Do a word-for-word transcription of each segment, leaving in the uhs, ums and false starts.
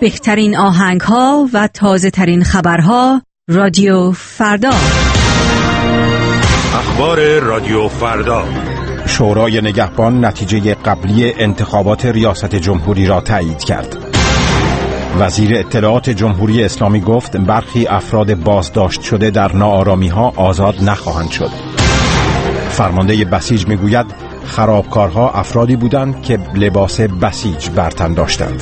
بهترین آهنگ‌ها و تازه‌ترین خبرها رادیو فردا. اخبار رادیو فردا. شورای نگهبان نتیجه قبلی انتخابات ریاست جمهوری را تایید کرد. وزیر اطلاعات جمهوری اسلامی گفت برخی افراد بازداشت شده در ناآرامی‌ها آزاد نخواهند شد. فرمانده بسیج میگوید خرابکارها افرادی بودند که لباس بسیج بر تن داشتند.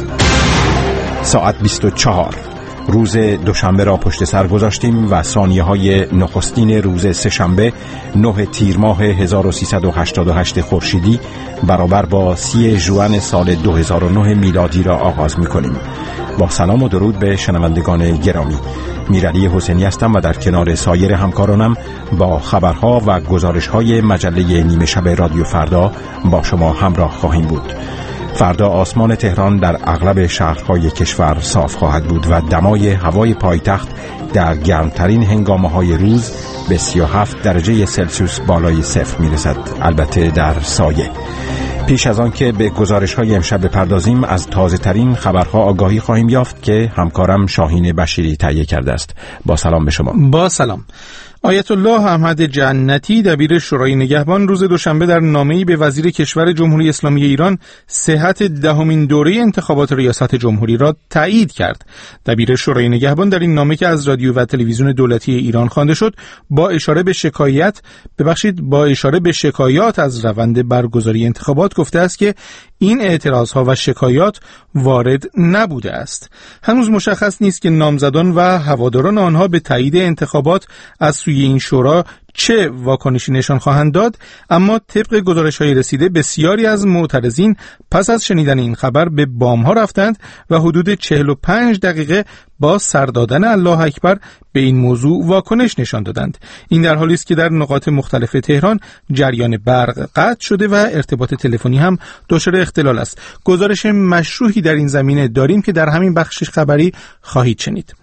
ساعت بیست و چهار روز دوشنبه را پشت سر گذاشتیم و ثانیه های نخستین روز سه‌شنبه نه تیر ماه هزار و سیصد و هشتاد و هشت خورشیدی برابر با سی ژوئن سال دو هزار و نه میلادی را آغاز می‌کنیم. با سلام و درود به شنوندگان گرامی، میرعلی حسینی هستم و در کنار سایر همکارانم با خبرها و گزارش‌های مجله نیمه شب رادیو فردا با شما همراه خواهیم بود. فردا آسمان تهران در اغلب شهرهای کشور صاف خواهد بود و دمای هوای پایتخت در گرمترین هنگامه‌های روز به سی و هفت درجه سلسیوس بالای صفر میرسد، البته در سایه. پیش از آن که به گزارش‌های امشب بپردازیم، از تازه‌ترین خبرها آگاهی خواهیم یافت که همکارم شاهین بشیری تهیه کرده است. با سلام به شما. با سلام. آیت الله احمد جنتی دبیر شورای نگهبان روز دوشنبه در نامه‌ای به وزیر کشور جمهوری اسلامی ایران صحت دهمین دوره انتخابات ریاست جمهوری را تایید کرد. دبیر شورای نگهبان در این نامه که از رادیو و تلویزیون دولتی ایران خوانده شد، با اشاره به شکایت ببخشید با اشاره به شکایات از روند برگزاری انتخابات گفته است که این اعتراضها و شکایات وارد نبوده است. هنوز مشخص نیست که نامزدان و هواداران آنها به تایید انتخابات از سوی این شورا چه واکنشی نشان خواهند داد، اما طبق گزارش‌های رسیده بسیاری از معترضین پس از شنیدن این خبر به بام‌ها رفتند و حدود چهل و پنج دقیقه با سر دادن الله اکبر به این موضوع واکنش نشان دادند. این در حالی است که در نقاط مختلف تهران جریان برق قطع شده و ارتباط تلفنی هم دچار اختلال است. گزارش مشروحی در این زمینه داریم که در همین بخش خبری خواهید شنید.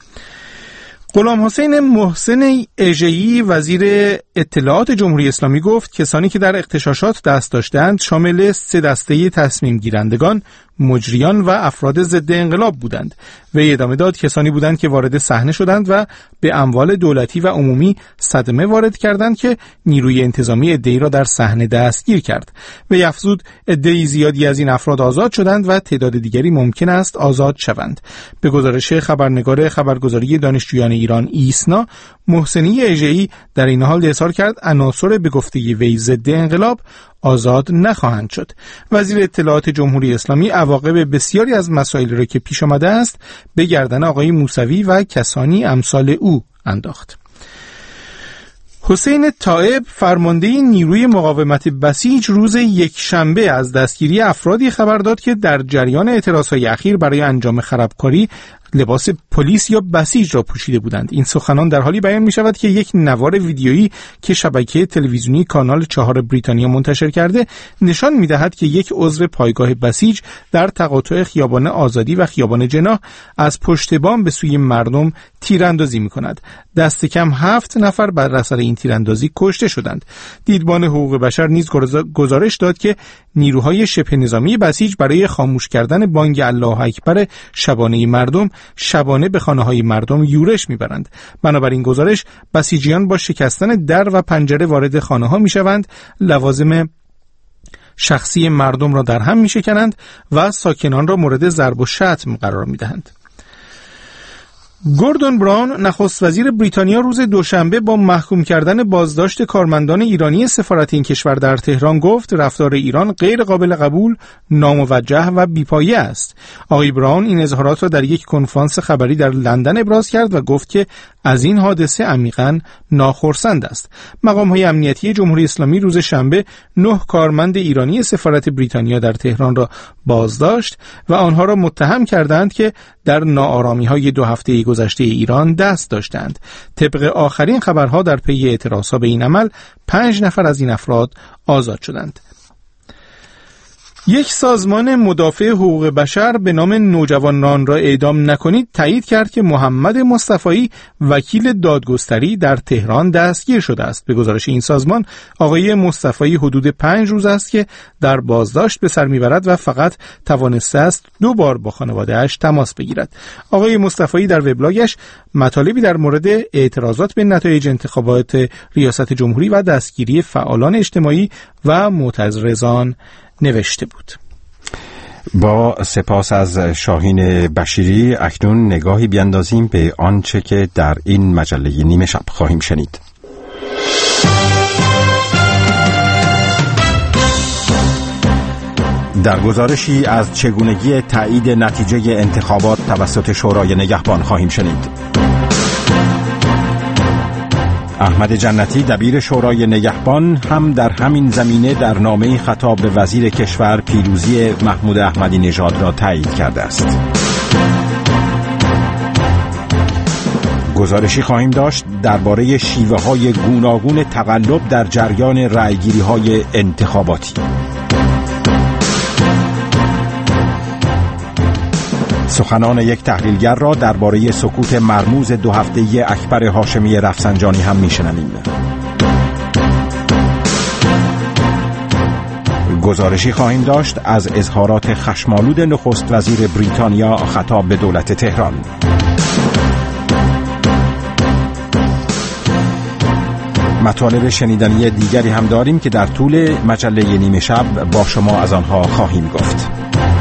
غلام حسین محسن اژه‌ای وزیر اطلاعات جمهوری اسلامی گفت کسانی که در اغتشاشات دست داشتند شامل سه دسته تصمیم گیرندگان، مجریان و افراد ضد انقلاب بودند. وی ادامه داد کسانی بودند که وارد صحنه شدند و به اموال دولتی و عمومی صدمه وارد کردند که نیروی انتظامی عده‌ای را در صحنه دستگیر کرد. وی افزود عده‌ای زیادی از این افراد آزاد شدند و تعداد دیگری ممکن است آزاد شوند. به گزارش خبرنگار خبرگزاری دانشجویان ایران ایسنا، محسنی اژه‌ای در این حال اظهار کرد عناصر به گفته وی ضد انقلاب آزاد نخواهند شد. وزیر اطلاعات جمهوری اسلامی عواقب بسیاری از مسائل را که پیش آمده است به گردن آقای موسوی و کسانی امثال او انداخت. حسین طائب فرمانده نیروی مقاومت بسیج روز یکشنبه از دستگیری افرادی خبر داد که در جریان اعتراضهای اخیر برای انجام خرابکاری لباس پلیس یا بسیج را پوشیده بودند. این سخنان در حالی بیان می شود که یک نوار ویدیویی که شبکه تلویزیونی کانال چهار بریتانیا منتشر کرده نشان می دهد که یک عضو پایگاه بسیج در تقاطع خیابان آزادی و خیابان جناح از پشت بام به سوی مردم تیراندازی می کند. دست کم هفت نفر بر اثر این تیراندازی کشته شدند. دیدبان حقوق بشر نیز گزارش داد که نیروهای شبه نظامی بسیج برای خاموش کردن بانگ الله اکبر شبانه مردم شبانه به خانه‌های مردم یورش می‌برند. بنابراین گزارش بسیجیان با شکستن در و پنجره وارد خانه‌ها می‌شوند، لوازم شخصی مردم را در هم می‌شکنند و ساکنان را مورد ضرب و شتم قرار می‌دهند. گوردون براون نخست وزیر بریتانیا روز دوشنبه با محکوم کردن بازداشت کارمندان ایرانی سفارت این کشور در تهران گفت رفتار ایران غیر قابل قبول، ناموجه و بی‌پایه است. آقای براون این اظهارات را در یک کنفرانس خبری در لندن ابراز کرد و گفت که از این حادثه عمیقاً ناخرسند است. مقام‌های امنیتی جمهوری اسلامی روز شنبه نه کارمند ایرانی سفارت بریتانیا در تهران را بازداشت و آنها را متهم کردند که در ناآرامی‌های دو هفته گذشته ایران دست داشتند. طبق آخرین خبرها در پی اعتراضها به این عمل پنج نفر از این افراد آزاد شدند. یک سازمان مدافع حقوق بشر به نام نوجوانان را اعدام نکنید تایید کرد که محمد مصطفی وکیل دادگستری در تهران دستگیر شده است. به گزارش این سازمان آقای مصطفی حدود پنج روز است که در بازداشت به سر میبرد و فقط توانسته است دو بار با خانواده‌اش تماس بگیرد. آقای مصطفی در وبلاگش مطالبی در مورد اعتراضات به نتایج انتخابات ریاست جمهوری و دستگیری فعالان اجتماعی و معترضان نوشته بود. با سپاس از شاهین بشیری اکنون نگاهی بیندازیم به آنچه که در این مجله نیمه شب خواهیم شنید. در گزارشی از چگونگی تایید نتیجه انتخابات توسط شورای نگهبان خواهیم شنید. احمد جنتی دبیر شورای نگهبان هم در همین زمینه در نامه‌ای خطاب به وزیر کشور پیروزی محمود احمدی نژاد را تایید کرده است. گزارشی خواهیم داشت درباره شیوه‌های گوناگون تقلب در جریان رأیگیری‌های انتخاباتی. سخنان یک تحلیلگر را درباره سکوت مرموز دو هفته‌ای اکبر هاشمی رفسنجانی هم میشنویم. گزارشی خواهیم داشت از اظهارات خشمالود نخست وزیر بریتانیا خطاب به دولت تهران. مطالب شنیدنی دیگری هم داریم که در طول مجله نیمه شب با شما از آنها خواهیم گفت.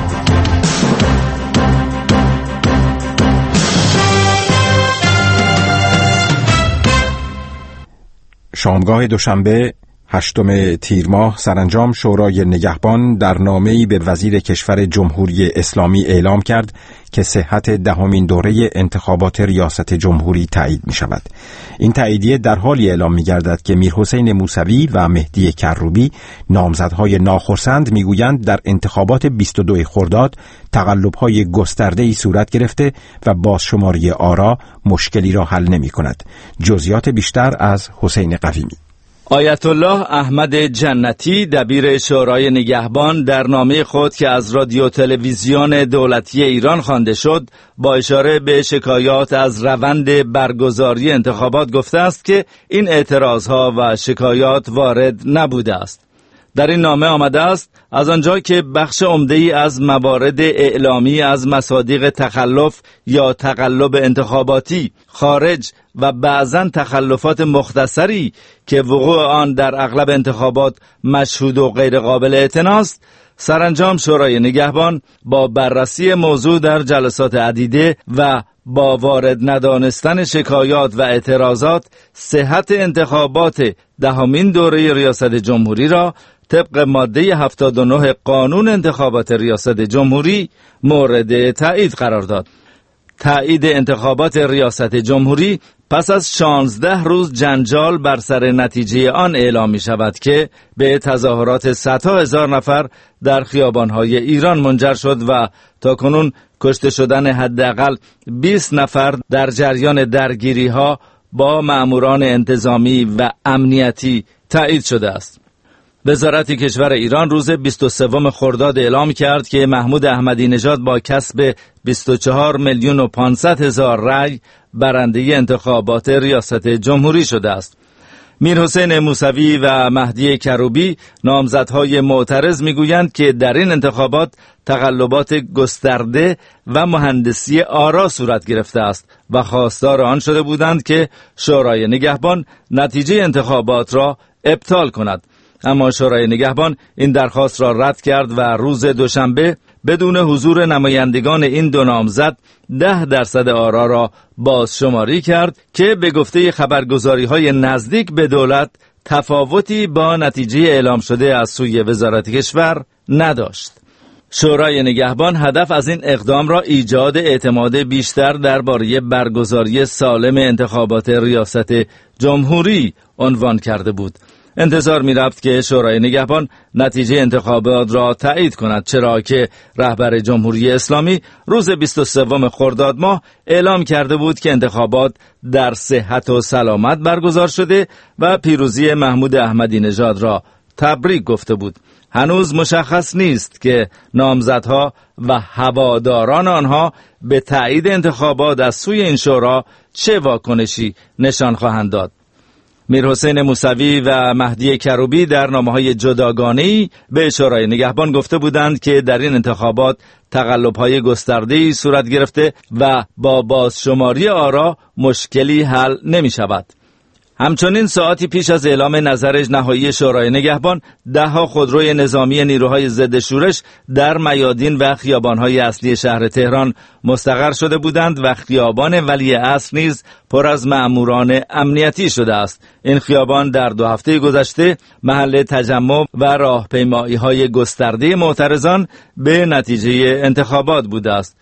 شامگاه دوشنبه هشتم تیر ماه سرانجام شورای نگهبان در نامه‌ای به وزیر کشور جمهوری اسلامی اعلام کرد که صحت دهمین دوره انتخابات ریاست جمهوری تایید می شود. این تاییدیه در حالی اعلام می گردد که میرحسین موسوی و مهدی کروبی نامزدهای ناخرسند می گویند در انتخابات بیست و دو خرداد تقلب‌های گسترده‌ای صورت گرفته و بازشماری آرا مشکلی را حل نمی کند. جزئیات بیشتر از حسین قویمی. آیت الله احمد جنتی دبیر شورای نگهبان در نامه خود که از رادیو تلویزیون دولتی ایران خوانده شد با اشاره به شکایات از روند برگزاری انتخابات گفته است که این اعتراضها و شکایات وارد نبوده است. در این نامه آمده است از آنجا که بخش عمده‌ای از موارد اعلامی از مصادیق تخلف یا تقلب انتخاباتی خارج و بعضاً تخلفات مختصری که وقوع آن در اغلب انتخابات مشهود و غیر قابل اعتنا است، سرانجام شورای نگهبان با بررسی موضوع در جلسات عدیده و با وارد ندانستن شکایات و اعتراضات صحت انتخابات دهمین دوره ریاست جمهوری را طبق ماده هفتاد و نه قانون انتخابات ریاست جمهوری مورد تایید قرار داد. تایید انتخابات ریاست جمهوری پس از شانزده روز جنجال بر سر نتیجه آن اعلام می شود که به تظاهرات صدها هزار نفر در خیابانهای ایران منجر شد و تاکنون کشته شدن حداقل بیست نفر در جریان درگیری ها با مأموران انتظامی و امنیتی تایید شده است. وزارت کشور ایران روز بیست و سوم خرداد اعلام کرد که محمود احمدی نژاد با کسب بیست و چهار میلیون و پانصد هزار رأی برنده انتخابات ریاست جمهوری شده است. میرحسین موسوی و مهدی کروبی نامزدهای معترض میگویند که در این انتخابات تقلبات گسترده و مهندسی آرا صورت گرفته است و خواستار آن شده بودند که شورای نگهبان نتیجه انتخابات را ابطال کند. اما شورای نگهبان این درخواست را رد کرد و روز دوشنبه بدون حضور نمایندگان این دو نامزد ده درصد آرا را بازشماری کرد که به گفته خبرگزاری‌های نزدیک به دولت تفاوتی با نتیجه اعلام شده از سوی وزارت کشور نداشت. شورای نگهبان هدف از این اقدام را ایجاد اعتماد بیشتر درباره برگزاری سالم انتخابات ریاست جمهوری عنوان کرده بود. انتظار می رفت که شورای نگهبان نتیجه انتخابات را تایید کند، چرا که رهبر جمهوری اسلامی روز بیست و سوم خرداد ماه اعلام کرده بود که انتخابات در صحت و سلامت برگزار شده و پیروزی محمود احمدی نژاد را تبریک گفته بود. هنوز مشخص نیست که نامزدها و هواداران آنها به تایید انتخابات از سوی این شورا چه واکنشی نشان خواهند داد. میرحسین موسوی و مهدی کروبی در نامه‌های جداگانه‌ای به شورای نگهبان گفته بودند که در این انتخابات تقلب‌های گسترده‌ای صورت گرفته و با بازشماری آرا مشکلی حل نمی‌شود. همچنین ساعتی پیش از اعلام نظر نهایی شورای نگهبان، ده‌ها خودروی نظامی نیروهای ضد شورش در میادین و خیابان‌های اصلی شهر تهران مستقر شده بودند و خیابان ولیعصر نیز پر از مأموران امنیتی شده است. این خیابان در دو هفته گذشته محل تجمع و راهپیمایی‌های گسترده معترضان به نتیجه انتخابات بوده است.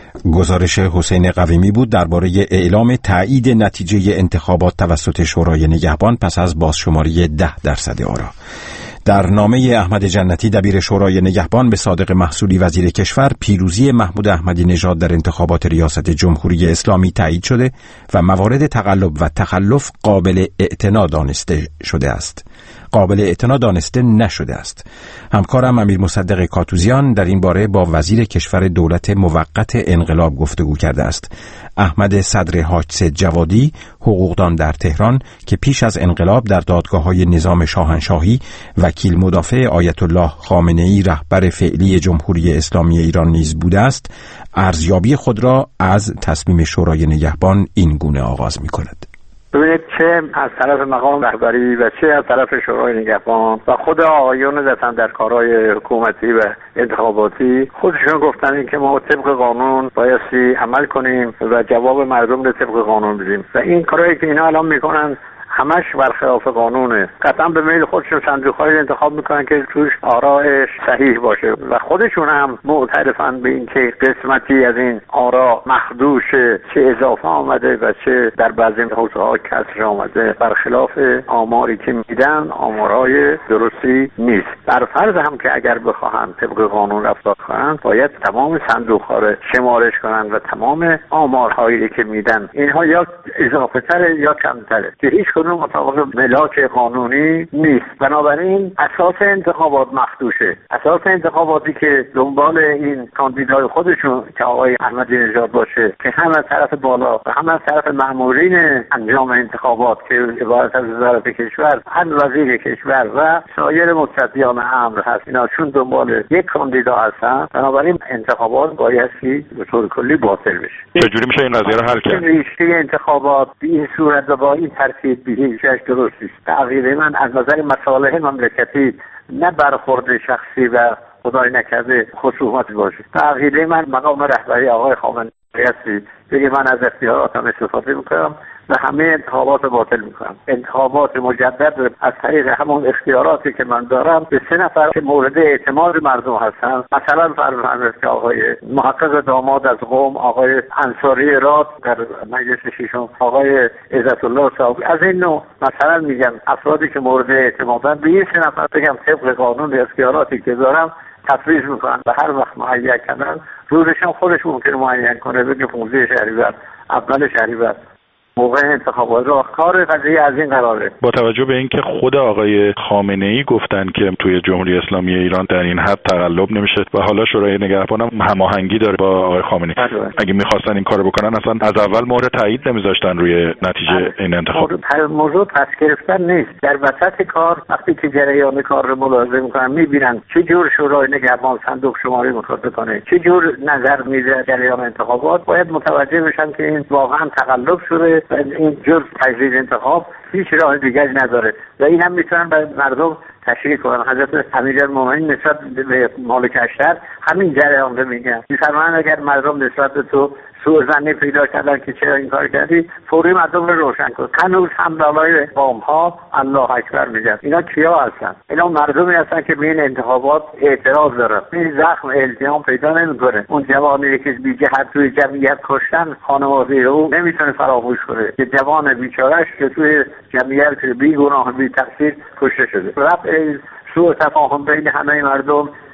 گزارش حسین قویمی بود درباره اعلام تایید نتیجه انتخابات توسط شورای نگهبان پس از بازشماری ده درصد آرا. در نامه احمد جنتی دبیر شورای نگهبان به صادق محصولی وزیر کشور، پیروزی محمود احمدی نژاد در انتخابات ریاست جمهوری اسلامی تایید شده و موارد تقلب و تخلف قابل اعتنا دانسته شده است. قابل اعتنا دانسته نشده است. همکارم امیر مصدق کاتوزیان در این باره با وزیر کشور دولت موقت انقلاب گفتگو کرده است. احمد صدر حاج جوادی، حقوقدان در تهران که پیش از انقلاب در دادگاه‌های نظام شاهنشاهی وکیل مدافع آیت الله خامنه‌ای رهبر فعلی جمهوری اسلامی ایران نیز بوده است، ارزیابی خود را از تصمیم شورای نگهبان این گونه آغاز می‌کند. ببینید، چه از طرف مقام رهبری و چه از طرف شورای نگهبان و خود آقایون دستن در کارهای حکومتی و انتخاباتی خودشون گفتن این که ما طبق قانون بایستی عمل کنیم و جواب مردم رو طبق قانون بدیم و این کارهایی که اینا الان میکنن همش برخلاف قانونه. قطعا به میل خودشون صندوق‌های انتخاب میکنن که توش آراءش صحیح باشه و خودشون هم معترفن به این که قسمتی از این آرا مخدوش، چه اضافه آمده و چه در بعضی حوزه‌ها کسر آمده، برخلاف آماری که میدن آمارهای درستی نیست. بر فرض هم که اگر بخواهن طبق قانون رفتار کنن، باید تمام صندوق‌ها رو شمارش کنن و تمام آمارهایی که میدن اینها یا اضافه تره یا کمتره که هیچ کدوم مطابق ملاک قانونی نیست. بنابراین اساس انتخابات مخدوشه. اساس انتخاباتی که دنبال این کاندیدای خودشون که آقای احمدی نژاد باشه که هم از طرف بالا و هم از طرف مأمورین انجام انتخابات که عبارت از وزارت کشور، هم وزیر کشور و سایر مقتدیان امر هست، اینا چون دنبال یک کاندیدا هستن، بنابراین انتخابات بایستی به طور کلی باطل بشه. چجوری میشه این قضیه رو حل کرد؟ ریشه انتخابات به این صورت و با این ترتیب هیچ درست نیست. تعقیب من از نظر مصالح مملکتی، نه برخورد شخصی و خدای نکرده خصومت باشه. تعقیب من مقام رهبری آقای خامنه‌ای هستی بگه من از اختیاراتم استفاده میکنم و همه انتخابات باطل میکنم. انتخابات مجدد از طریق همون اختیاراتی که من دارم به سه نفر که مورد اعتماد مردم هستن، مثلا فرض که آقای محقق داماد از قم، آقای انصاری راد در مجلس ششم، آقای عزت الله صاحبی، از این نوع مثلا میگم افرادی که مورد اعتمادن، به این سه نفر بگم طبق قانون اختیاراتی که دارم تفویض میکنن و هر وقت معین کردن روزشان خودش ممکنه معین کنه، بگه پانزده شهریور، اول شهریور موقع انتخابات. راهکار قضیه از این قراره. با توجه به اینکه خود آقای خامنه‌ای گفتن که توی جمهوری اسلامی ایران در این حد تقلب نمیشه و حالا شورای نگهبان هم هماهنگی داره با آقای خامنه‌ای، اگه می‌خواستن این کارو بکنن اصلا از اول مهر تایید نمیذاشتن روی نتیجه این انتخاب. موضوع پس گرفتن نیست. در وسط کار وقتی که جریان کار رو ملاحظه می‌کنن، می‌بینن چه جور شورای نگهبان صندوق شماری می‌خواد بکنه، چه جور نظر میده جریان انتخابات، باید متوجه بشن که این واقعا تقلب شده و این جور تجدید انتخاب هیچ راه دیگری نداره و این هم میتونن به مردم تشریح کنن. حضرت امیرالمومنین نسبت به مالک اشتر همین جریان رو میگن، میفرمایند اگر مردم نسبت به تو سوء ظنی پیدا کردن که چرا این کار کردی، فوری مردم رو روشن کن. هنوز هم بالای بام ها الله اکبر میگن. اینا کیا هستن؟ اینا مردمی هستن که به این انتخابات اعتراض دارن. این زخم التیام پیدا نمیکنه. اون جوانی که بی جهت توی جمعیت کشتن، خانواده او نمیتونه فراموش کنه که جوان بیچاره‌اش که توی جمعیت بی گناه بی تقصیر کشته شده. رفع سوء تفاهم بین همه مردم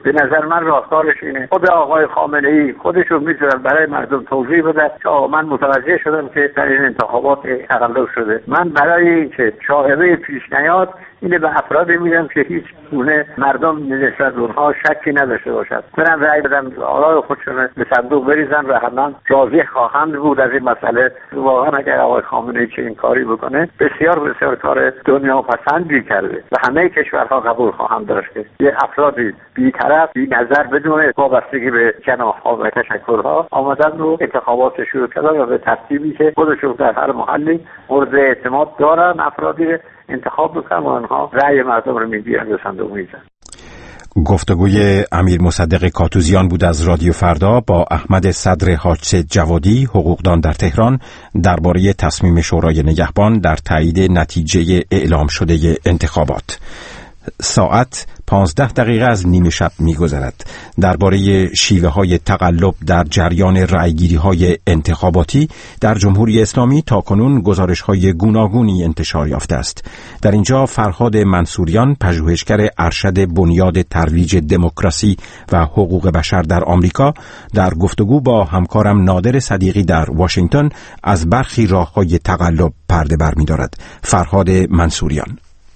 به نظر من راهکارش اینه خود آقای خامنه ای خودشون میتونن برای مردم توضیح بدن که من متوجه شدم که در این انتخابات تقلب شده، من برای اینکه شاهبه پیش نیاد اینه به افرادی میدم که هیچ گونه مردم نسبت اونها شکی نداشته باشد، برن رأی بدن، آرای خودشون به صندوق بریزن و همه راضی خواهند بود از این مسئله. واقعا اگر آقای خامنه ای چه این کاری بکنه بسیار بسیار کار دنیا پسندی کرده و همه کشورها قبول خواهند داشت که یه افرادی بی‌طرف بی نظر بدون وابستگی به جناح‌ها و تشکل‌ها آمدن رو انتخابات شروع کردن و به ترتیبی که خودشون در هر محلی مورد اعتماد دارن افرادی انتخاب بکنن و آنها رأی مردم رو می‌گیرن و صندوق می‌زنن. گفتگوی امیر مصدق کاتوزیان بود از رادیو فردا با احمد صدر حاج جوادی، حقوقدان در تهران، درباره تصمیم شورای نگهبان در تایید نتیجه اعلام شده انتخابات. ساعت پانزده دقیقه از نیمه شب می‌گذرد. درباره شیوه‌های تقلب در جریان رأیگیری‌های انتخاباتی در جمهوری اسلامی تاکنون گزارش‌های گوناگونی انتشار یافته است. در اینجا فرهاد منصوریان، پژوهشگر ارشد بنیاد ترویج دموکراسی و حقوق بشر در آمریکا، در گفتگو با همکارم نادر صدیقی در واشنگتن از برخی راه‌های تقلب پرده برمی‌دارد. فرهاد منصوریان: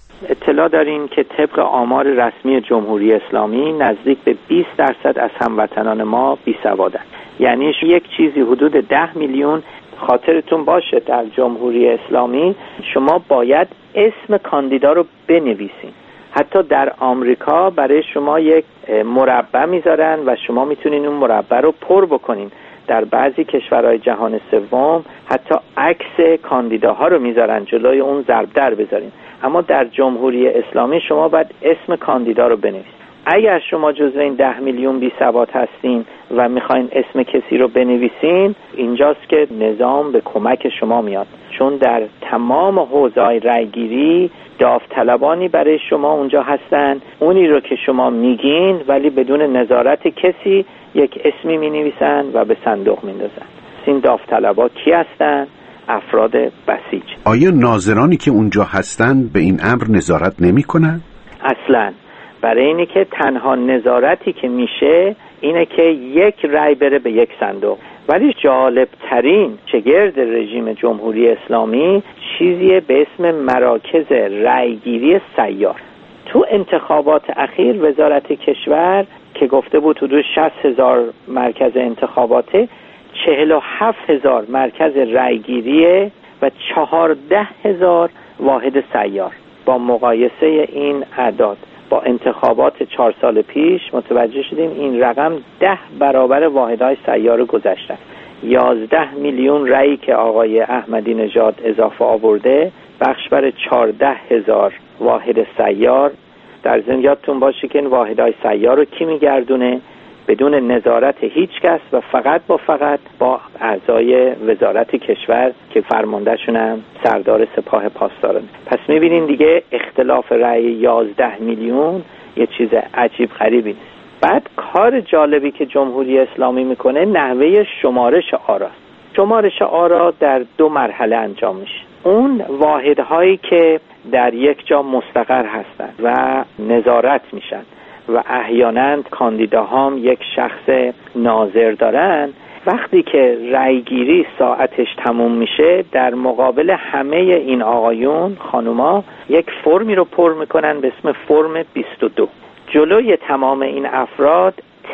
اطلاع داریم که طبق آمار رسمی جمهوری اسلامی نزدیک به بیست درصد از هموطنان ما بیسوادند. یعنی یک چیزی حدود ده میلیون. خاطرتون باشه در جمهوری اسلامی شما باید اسم کاندیدا رو بنویسین. حتی در آمریکا برای شما یک مربع میذارن و شما میتونین اون مربع رو پر بکنین. در بعضی کشورهای جهان سوم حتی عکس کاندیداها رو میذارن جلوی اون ضرب در بذارین. اما در جمهوری اسلامی شما باید اسم کاندیدا رو بنویسید. اگر شما جزو این ده میلیون بی سواد هستین و میخواین اسم کسی رو بنویسین، اینجاست که نظام به کمک شما میاد، چون در تمام حوزه‌های رأیگیری داوطلبانی برای شما اونجا هستن، اونی رو که شما میگین ولی بدون نظارت کسی یک اسمی مینویسن و به صندوق میندازن. این داوطلبا کی هستن؟ افراد بسیج. آیا ناظرانی که اونجا هستن به این امر نظارت نمی کنن؟ اصلاً. برای اینی که تنها نظارتی که میشه اینه که یک رأی بره به یک صندوق. ولی جالب ترین شگرد رژیم جمهوری اسلامی چیزیه به اسم مراکز رأیگیری سیار. تو انتخابات اخیر وزارت کشور که گفته بود حدود شصت هزار مرکز انتخاباته، چهل و هفت هزار مرکز رأیگیری و چهارده هزار واحد سیار. با مقایسه این اعداد با انتخابات چهار سال پیش متوجه شدیم این رقم ده برابر واحدهای سیار گذشته است. یازده میلیون رأی که آقای احمدی نژاد اضافه آورده بخش بر چهارده هزار واحد سیار. در ضمن یادتون باشه که این واحدهای سیار رو کی میگردونه؟ بدون نظارت هیچ کس و فقط با فقط با اعضای وزارت کشور که فرماندهشون هم سردار سپاه پاسداران. پس میبینین دیگه اختلاف رأی یازده میلیون یه چیز عجیب غریبی نیست. بعد کار جالبی که جمهوری اسلامی میکنه نحوه شمارش آراست. شمارش آرا در دو مرحله انجام میشه. اون واحدهایی که در یک جا مستقر هستن و نظارت میشن و احیانا کاندیداها هم یک شخص ناظر دارن، وقتی که رأیگیری ساعتش تموم میشه در مقابل همه این آقایون خانوما یک فرمی رو پر میکنن به اسم فرم بیست و دو. جلوی تمام این افراد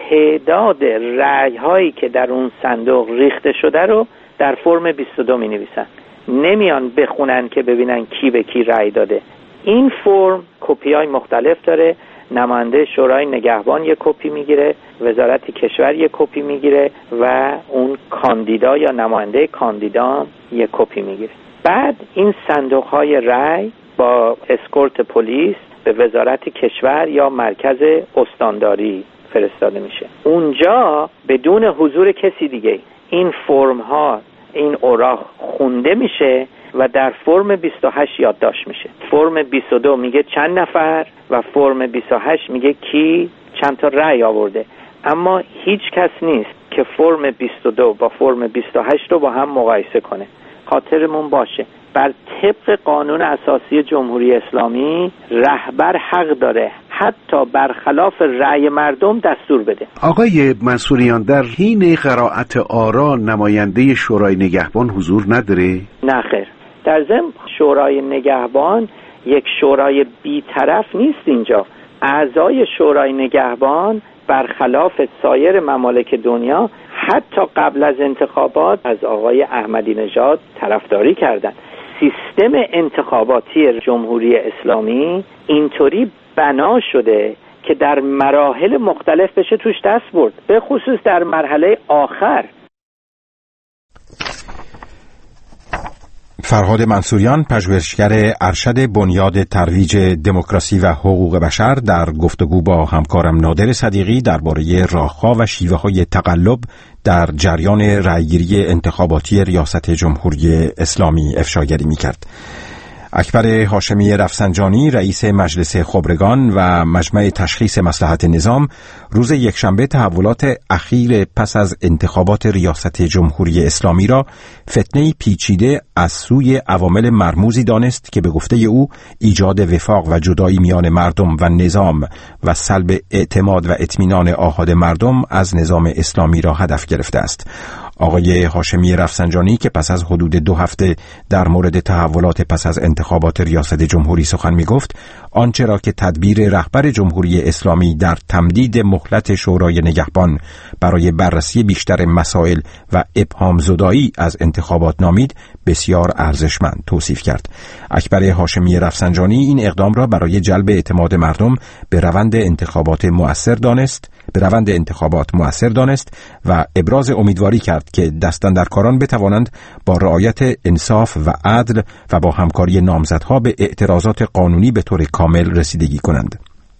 تعداد رأی هایی که در اون صندوق ریخته شده رو در فرم بیست و دو می نویسن. نمیان بخونن که ببینن کی به کی رأی داده. این فرم کپی های مختلف داره. نماینده شورای نگهبان یک کپی میگیره، وزارت کشور یک کپی میگیره و اون کاندیدا یا نماینده کاندیدا یک کپی میگیره. بعد این صندوق های رأی با اسکورت پلیس به وزارت کشور یا مرکز استانداری فرستاده میشه. اونجا بدون حضور کسی دیگه این فرم ها، این اوراق خونده میشه و در فرم بیست و هشت یادداشت میشه. فرم بیست و دو میگه چند نفر و فرم بیست و هشت میگه کی چند تا رأی آورده. اما هیچ کس نیست که فرم بیست و دو با فرم بیست و هشت رو با هم مقایسه کنه. خاطرمون باشه بر طبق قانون اساسی جمهوری اسلامی رهبر حق داره حتی برخلاف رأی مردم دستور بده. آقای منصوریان، در حین قرائت آرا نماینده شورای نگهبان حضور نداره؟ نه خیر. در ضمن شورای نگهبان یک شورای بی‌طرف نیست. اینجا اعضای شورای نگهبان برخلاف سایر ممالک دنیا حتی قبل از انتخابات از آقای احمدی نژاد طرفداری کردند. سیستم انتخاباتی جمهوری اسلامی اینطوری بنا شده که در مراحل مختلف بشه توش دست برد، به خصوص در مرحله آخر. فرهاد منصوریان، پژوهشگر ارشد بنیاد ترویج دموکراسی و حقوق بشر، در گفتگو با همکارم نادر صدیقی درباره راه‌ها و شیوه‌های تقلب در جریان رأیگیری انتخاباتی ریاست جمهوری اسلامی افشاگری می‌کرد. اکبر هاشمی رفسنجانی، رئیس مجلس خبرگان و مجمع تشخیص مصلحت نظام، روز یکشنبه تحولات اخیر پس از انتخابات ریاست جمهوری اسلامی را فتنه‌ای پیچیده از سوی عوامل مرموزی دانست که به گفته او ایجاد وفاق و جدایی میان مردم و نظام و سلب اعتماد و اطمینان آحاد مردم از نظام اسلامی را هدف گرفته است. آقای هاشمی رفسنجانی که پس از حدود دو هفته در مورد تحولات پس از انتخابات ریاست جمهوری سخن می گفت، آنچه را که تدبیر رهبر جمهوری اسلامی در تمدید مهلت شورای نگهبان برای بررسی بیشتر مسائل و ابهام زدایی از انتخابات نامید، بسیار ارزشمند توصیف کرد. اکبر هاشمی رفسنجانی این اقدام را برای جلب اعتماد مردم به روند انتخابات مؤثر دانست به روند انتخابات مؤثر دانست و ابراز امیدواری کرد که دستاندرکاران بتوانند با رعایت انصاف و عدل و با همکاری نامزدها به اعتراضات قانونی به طور کامل رسیدگی کنند.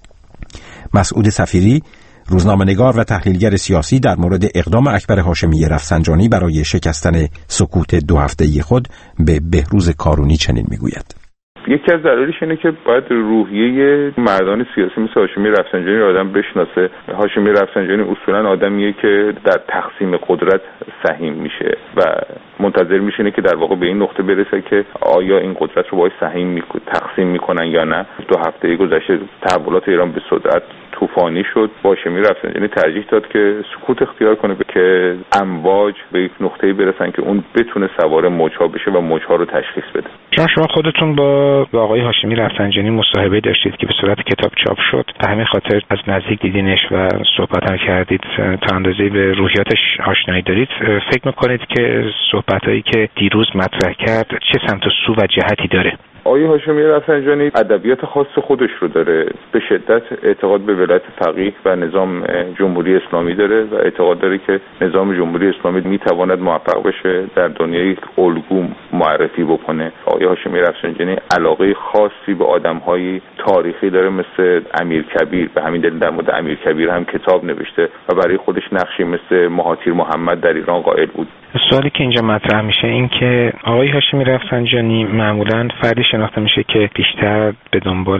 مسعود سفیری، روزنامه‌نگار و تحلیلگر سیاسی، در مورد اقدام اکبر هاشمی رفسنجانی برای شکستن سکوت دو هفته‌ای خود به بهروز کارونی چنین میگوید: یکی از دلایلش اینه که باید روحیه مردان سیاسی مثل هاشمی رفسنجانی رو آدم بشناسه. هاشمی رفسنجانی اصولا آدمیه که در تقسیم قدرت سهیم میشه و منتظر میشینه که در واقع به این نقطه برسه که آیا این قدرت رو باید سهیم میکن تقسیم میکنن یا نه. دو هفته گذشته تحولات ایران به سرعت طوفانی شد. هاشمی رفسنجانی ترجیح داد که سکوت اختیار کنه که امواج به یک نقطه‌ای برسن که اون بتونه سوار موج‌ها بشه و موج‌ها رو تشخیص بده. شما خودتون با با آقای هاشمی رفسنجانی مصاحبه داشتید که به صورت کتاب چاپ شد، به همین خاطر از نزدیک دیدینش و صحبت هم کردید، تا اندازه‌ای به روحیاتش آشنایی دارید. فکر می‌کنید که صحبتایی که دیروز مطرح کرد چه سمت و سو و جهتی داره؟ آقای هاشمی رفسنجانی ادبیات خاص خودش رو داره. به شدت اعتقاد به ولایت فقیه و نظام جمهوری اسلامی داره و اعتقاد داره که نظام جمهوری اسلامی میتواند موفق بشه در دنیای الگو معرفی بکنه. آقای هاشمی رفسنجانی علاقه خاصی به آدم‌های تاریخی داره مثل امیرکبیر. به همین دلیل در مورد امیرکبیر هم کتاب نوشته و برای خودش نقشی مثل مهاتیر محمد در ایران قائل بود. سوالی که اینجا مطرح میشه این که آقای هاشمی رفسنجانی معمولاً فردی شناخته میشه که بیشتر به دنبال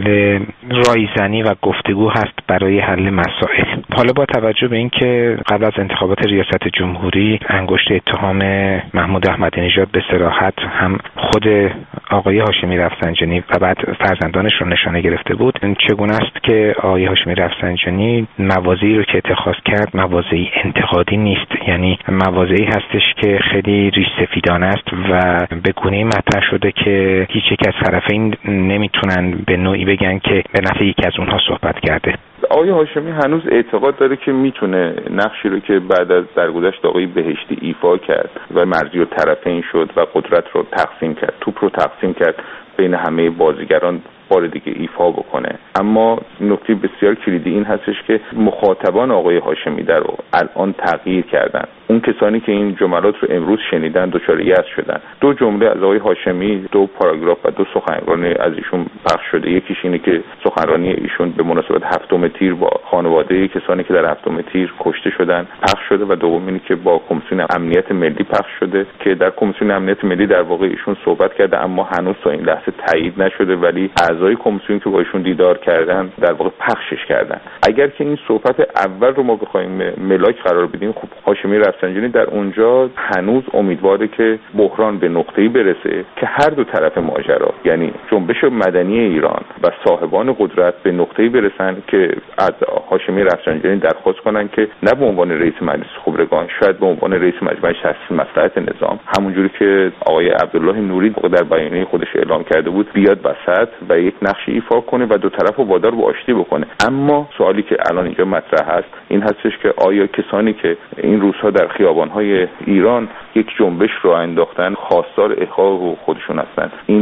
رایزنی و گفتگو هست برای حل مسائل. حالا با توجه به اینکه قبل از انتخابات ریاست جمهوری انگشت اتهام محمود احمدی نژاد به صراحت هم خود آقای هاشمی رفسنجانی و بعد فرزندانش رو نشانه گرفته بود، چگونه است که آقای هاشمی رفسنجانی مواضعی رو که اتخاذ کرد مواضعی انتقادی نیست، یعنی مواضعی هستش که خیلی ریش سفیدانه است و به گونه‌ای مطرح شده که هیچ یک از طرفین نمیتونن به نوعی بگن که به نفع یکی از اونها صحبت کرده. آقای هاشمی هنوز اعتقاد داره که میتونه نقشی رو که بعد از درگذشت آقای بهشتی ایفا کرد و مرزی و طرفین شد و قدرت رو تقسیم کرد، توپ رو تقسیم کرد بین همه بازیگران، بار دیگه ایفا بکنه. اما نکته بسیار کلیدی این هستش که مخاطبان آقای هاشمی در الان تغییر کردن. اون کسانی که این جملات رو امروز شنیدن دچار یأس شدن. دو جمله از آقای هاشمی، دو پاراگراف و دو سخنرانی از ایشون پخش شده. یکیش اینه که سخنرانی ایشون به مناسبت هفتم تیر با خانواده کسانی که در هفتم تیر کشته شدن پخش شده و دوم اینه که با کمیسیون امنیت ملی پخش شده که در کمیسیون امنیت ملی در واقع ایشون صحبت کرده اما هنوز تا این لحظه تایید نشده، ولی از اعضای کمیسیون که با ایشون دیدار کردن در واقع پخشش کردن. اگر که این صحبت اول رو ما بخوایم ملاک قرار بدیم، خب هاشمی رفسنجانی در اونجا هنوز امیدواره که بحران به نقطه‌ای برسه که هر دو طرف ماجرا، یعنی جنبش مدنی ایران و صاحبان قدرت، به نقطه‌ای برسن که از هاشمی رفسنجانی درخواست کنن که نه به عنوان رئیس مجلس خبرگان، شاید به عنوان رئیس مجمع تأسیس مصلحت نظام، همونجوری که آقای عبدالله نوری در بیانیه خودش اعلام کرده بود، بیاد وسط و یک نقشی ایفا کنه و دو طرف رو وادار به آشتی بکنه. اما سوالی که الان اینجا مطرح هست این هستش که آیا کسانی که این روزها در خیابان‌های ایران یک جنبش رو انداختن، خواستار احقاق حقوق خودشون هستند، این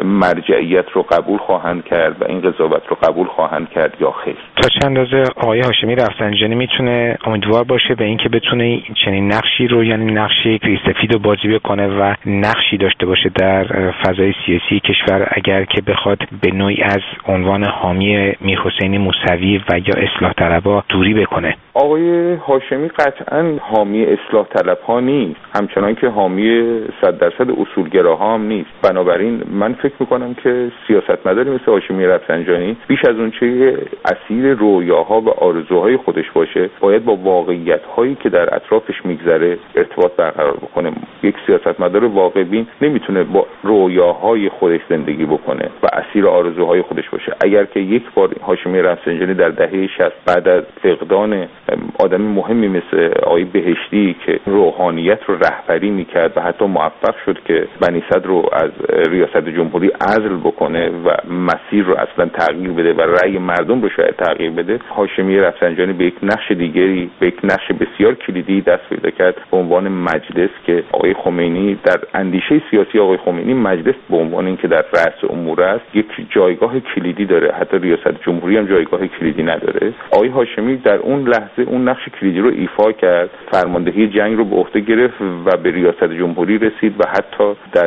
مرجعیت رو قبول خواهند کرد و این قضاوت رو قبول خواهند کرد یا خیر؟ تا چند اندازه آقای هاشمی رفسنجانی میتونه امیدوار باشه به اینکه بتونه چنین نقشی رو، یعنی نقشی ریزسفید رو بازی بکنه و نقشی داشته باشه در فضای سیاسی کشور، اگر که بخواد به نوعی از عنوان حامی میرحسین موسوی و یا اصلاح طلبها دوری بکنه؟ آقای هاشمی قطعاً حامی اصلاح طلبها نیست، همچنان که حامی صد درصد اصولگراها هم نیست. بنابراین من فکر میکنم که سیاستمداری مثل هاشمی رفسنجانی بیش از اون چه اسیر رویاها و آرزوهای خودش باشه، باید با واقعیت‌هایی که در اطرافش میگذره ارتباط برقرار بکنه. یک سیاستمدار واقع‌بین نمیتونه با رویاهای خودش زندگی بکنه و اسیر آرزوهای خودش باشه. اگر که یک بار هاشمی رفسنجانی در دهه شصت بعد از فقدان آدم مهمی مثل آقای بهشتی که روحانیت رو رهبری میکرد و حتی موفق شد که بنی صدر رو از ریاست جمهوری عزل بکنه و مسیر رو اصلا تغییر بده و رأی مردم رو شاید تغییر بده، هاشمی رفسنجانی به یک نقش دیگری، به یک نقش بسیار کلیدی دست پیدا کرد به عنوان مجلس که آقای خمینی در اندیشه سیاسی آقای خمینی مجلس به عنوان اینکه در رأس امور است یک جایگاه کلیدی داره، حتی ریاست جمهوری هم جایگاه کلیدی نداره. آقای هاشمی در اون لحظه اون نقش کلیدی رو ایفا کرد، فرماندهی جنگ رو به عهده گرفت و به ریاست جمهوری رسید و حتی در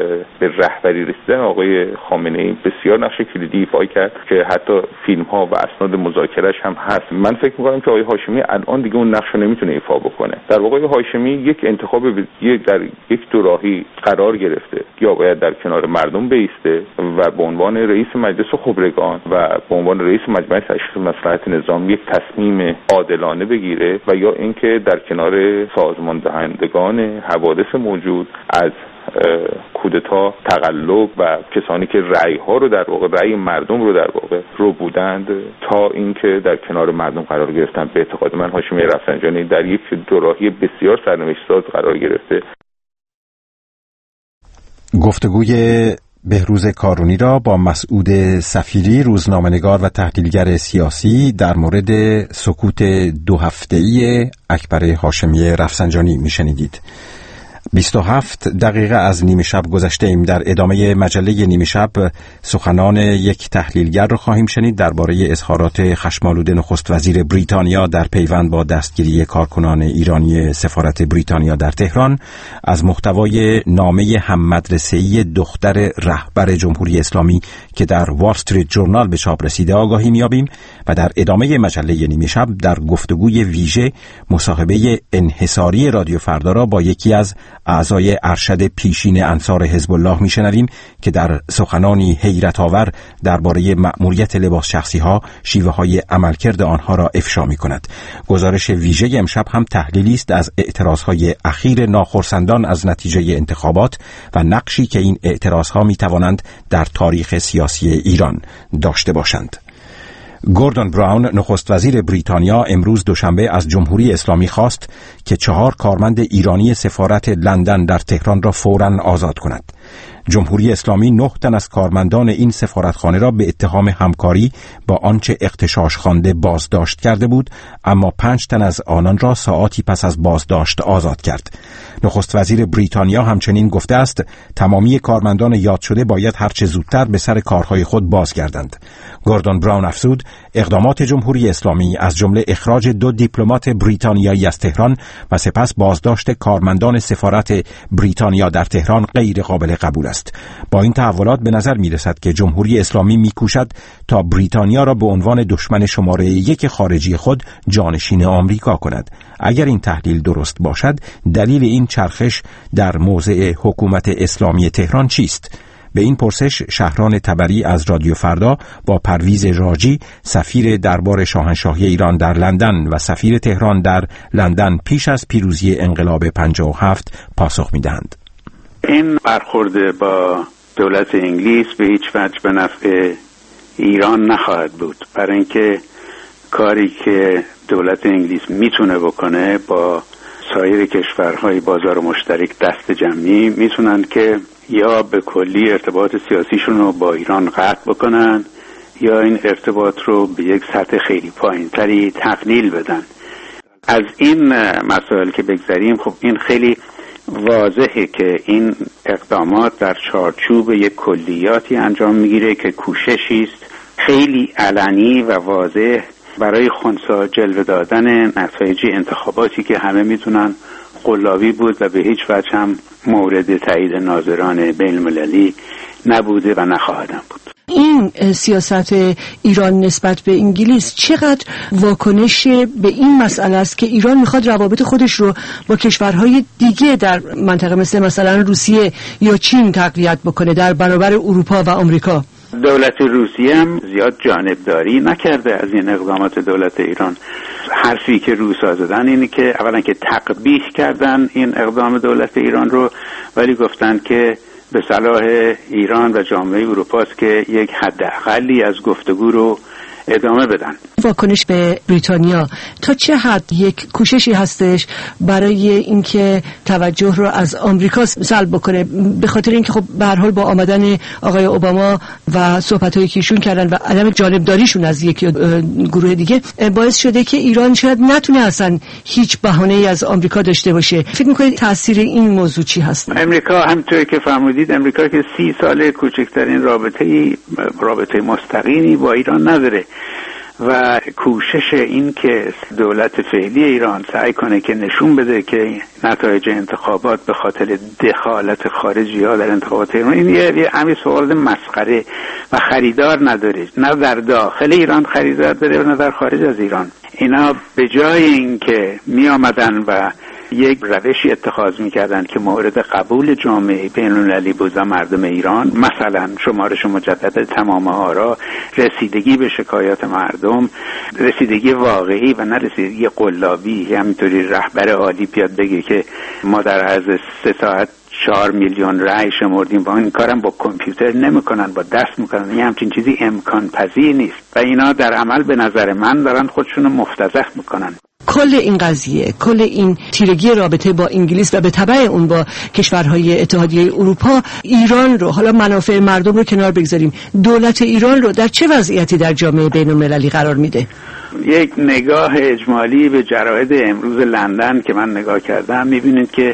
به رهبری رسیدن آقای خامنه‌ای بسیار نقش کلیدی ایفا کرد که حتی فیلم ها و اسناد مذاکرهش هم هست. من فکر می‌کنم که آقای هاشمی الان دیگه اون نقش رو نمیتونه ایفا بکنه. در واقع هاشمی یک انتخاب یک در یک دوراهی قرار گرفته، یا باید در کنار مردم بایسته و به عنوان رئیس مجلس خبرگان و به عنوان رئیس مجمع تشخیص مصلحت نظام یک تصمیم عادلانه بگیره و یا اینکه در کنار سازمان دهندگان حوادث موجود از کودتا، تقلب و کسانی که رأی ها رو در واقع رأی مردم رو در واقع رو بودند تا اینکه در کنار مردم قرار گرفتن، به اعتقاد من هاشمی رفسنجانی در یک دوراهی بسیار سرنوشت‌ساز قرار گرفته. گفتگوی بهروز کارونی را با مسعود سفیری، روزنامه‌نگار و تحلیلگر سیاسی، در مورد سکوت دو هفته‌ای اکبر هاشمی رفسنجانی میشنیدید. بیست و هفت دقیقه از نیمه شب گذشته ایم. در ادامه مجله نیمه شب سخنان یک تحلیلگر را خواهیم شنید درباره اظهارات خشم‌آلود نخست وزیر بریتانیا در پیوند با دستگیری کارکنان ایرانی سفارت بریتانیا در تهران. از محتوای نامه هممدرسه‌ای دختر رهبر جمهوری اسلامی که در وال استریت جورنال به چاپ رسیده آگاهی می‌یابیم و در ادامه مجله نیمه شب در گفتگوی ویژه مصاحبه انحصاری رادیو فردا را با یکی از اعضای ارشد پیشین انصار حزب الله میشنویم که در سخنانی حیرت آور درباره مأموریت لباس شخصی ها شیوه های عملکرد آنها را افشا می کند. گزارش ویژه امشب هم تحلیلی است از اعتراض های اخیر ناخرسندان از نتیجه انتخابات و نقشی که این اعتراض ها می توانند در تاریخ سیاسی ایران داشته باشند. گوردون براون نخست وزیر بریتانیا امروز دوشنبه از جمهوری اسلامی خواست که چهار کارمند ایرانی سفارت لندن در تهران را فوراً آزاد کند. جمهوری اسلامی نه تن از کارمندان این سفارتخانه را به اتهام همکاری با آنچه اغتشاش خوانده بازداشت کرده بود، اما پنج تن از آنان را ساعاتی پس از بازداشت آزاد کرد. نخست وزیر بریتانیا همچنین گفته است تمامی کارمندان یاد شده باید هرچه زودتر به سر کارهای خود بازگردند. گوردون براون افزود اقدامات جمهوری اسلامی از جمله اخراج دو دیپلمات بریتانیایی از تهران و سپس بازداشت کارمندان سفارت بریتانیا در تهران غیر قابل قبول است. با این تحولات به نظر می رسد که جمهوری اسلامی می کوشد تا بریتانیا را به عنوان دشمن شماره یک خارجی خود جانشین آمریکا کند. اگر این تحلیل درست باشد، دلیل این چرخش در موضع حکومت اسلامی تهران چیست؟ به این پرسش شهران تبری از رادیو فردا با پرویز راجی سفیر دربار شاهنشاهی ایران در لندن و سفیر تهران در لندن پیش از پیروزی انقلاب پنجاه و هفت پاسخ می‌دهند. این برخورد با دولت انگلیس به هیچ وجه به نفع ایران نخواهد بود، برای اینکه کاری که دولت انگلیس میتونه بکنه با سایر کشورهای بازار مشترک دست جمعی میتونن که یا به کلی ارتباط سیاسیشون رو با ایران قطع بکنن یا این ارتباط رو به یک سطح خیلی پایینتری تقلیل بدن. از این مسائل که بگذاریم، خب این خیلی واضحه که این اقدامات در چارچوب یک کلیاتی انجام میگیره که کوششی است خیلی علنی و واضح برای خنثی جلوه دادن نتایج انتخاباتی که همه میتونن قلابی بود و به هیچ وجه هم مورد تایید ناظران بین المللی نبوده و نخواهدم بود. این سیاست ایران نسبت به انگلیس چقدر واکنش به این مسئله است که ایران میخواد روابط خودش رو با کشورهای دیگه در منطقه مثل مثلا روسیه یا چین تقویت بکنه در برابر اروپا و آمریکا؟ دولت روسیه هم زیاد جانبداری نکرده از این اقدامات دولت ایران. حرفی که روسا زدن اینه که اولا که تقبیح کردن این اقدام دولت ایران رو، ولی گفتن که به صلاح ایران و جامعه اروپا است که یک حداقلی از گفتگو رو ادامه بدن. واکنش به بریتانیا تا چه حد یک کوششی هستش برای اینکه توجه رو از آمریکا سلب بکنه، به خاطر اینکه خب به هر حال با آمدن آقای اوباما و صحبت‌هایی که ایشون کردن و عدم جانبداریشون از یک گروه دیگه باعث شده که ایران شاید نتونه اصلا هیچ بهانه‌ای از آمریکا داشته باشه. فکر می‌کنید تاثیر این موضوع چی هست؟ امریکا همونطور که فرمودید، امریکا که سی سال کوچکترین رابطه‌ای رابطه مستقیمی با ایران نداره و کوشش این که دولت فعلی ایران سعی کنه که نشون بده که نتایج انتخابات به خاطر دخالت خارجی ها در انتخابات ایران، این یه همین سوال مسخره و خریدار نداره، نه در داخل ایران خریدار داره و نه در خارج از ایران. اینا به جای این که می آمدن و یک روشی اتخاذ می‌کردند که مورد قبول جامعه بین‌المللی بود و مردم ایران، مثلا شمارش مجدد تمام آرا، رسیدگی به شکایات مردم، رسیدگی واقعی و نه رسیدگی قلابی. همینطوری رهبر عالی بیاد بگه که ما در عرض سه ساعت چهار میلیون رأی شمردیم و این کارم با کامپیوتر نمی‌کنن، با دست می‌کنن. این همچین چیزی امکان پذیر نیست و اینا در عمل به نظر من دارن خودشونو مفتضح می‌کنن. کل این قضیه، کل این تیرگی رابطه با انگلیس و به تبع اون با کشورهای اتحادیه اروپا، ایران رو، حالا منافع مردم رو کنار بگذاریم، دولت ایران رو در چه وضعیتی در جامعه بین المللی قرار میده؟ یک نگاه اجمالی به جراید امروز لندن که من نگاه کردم میبینید که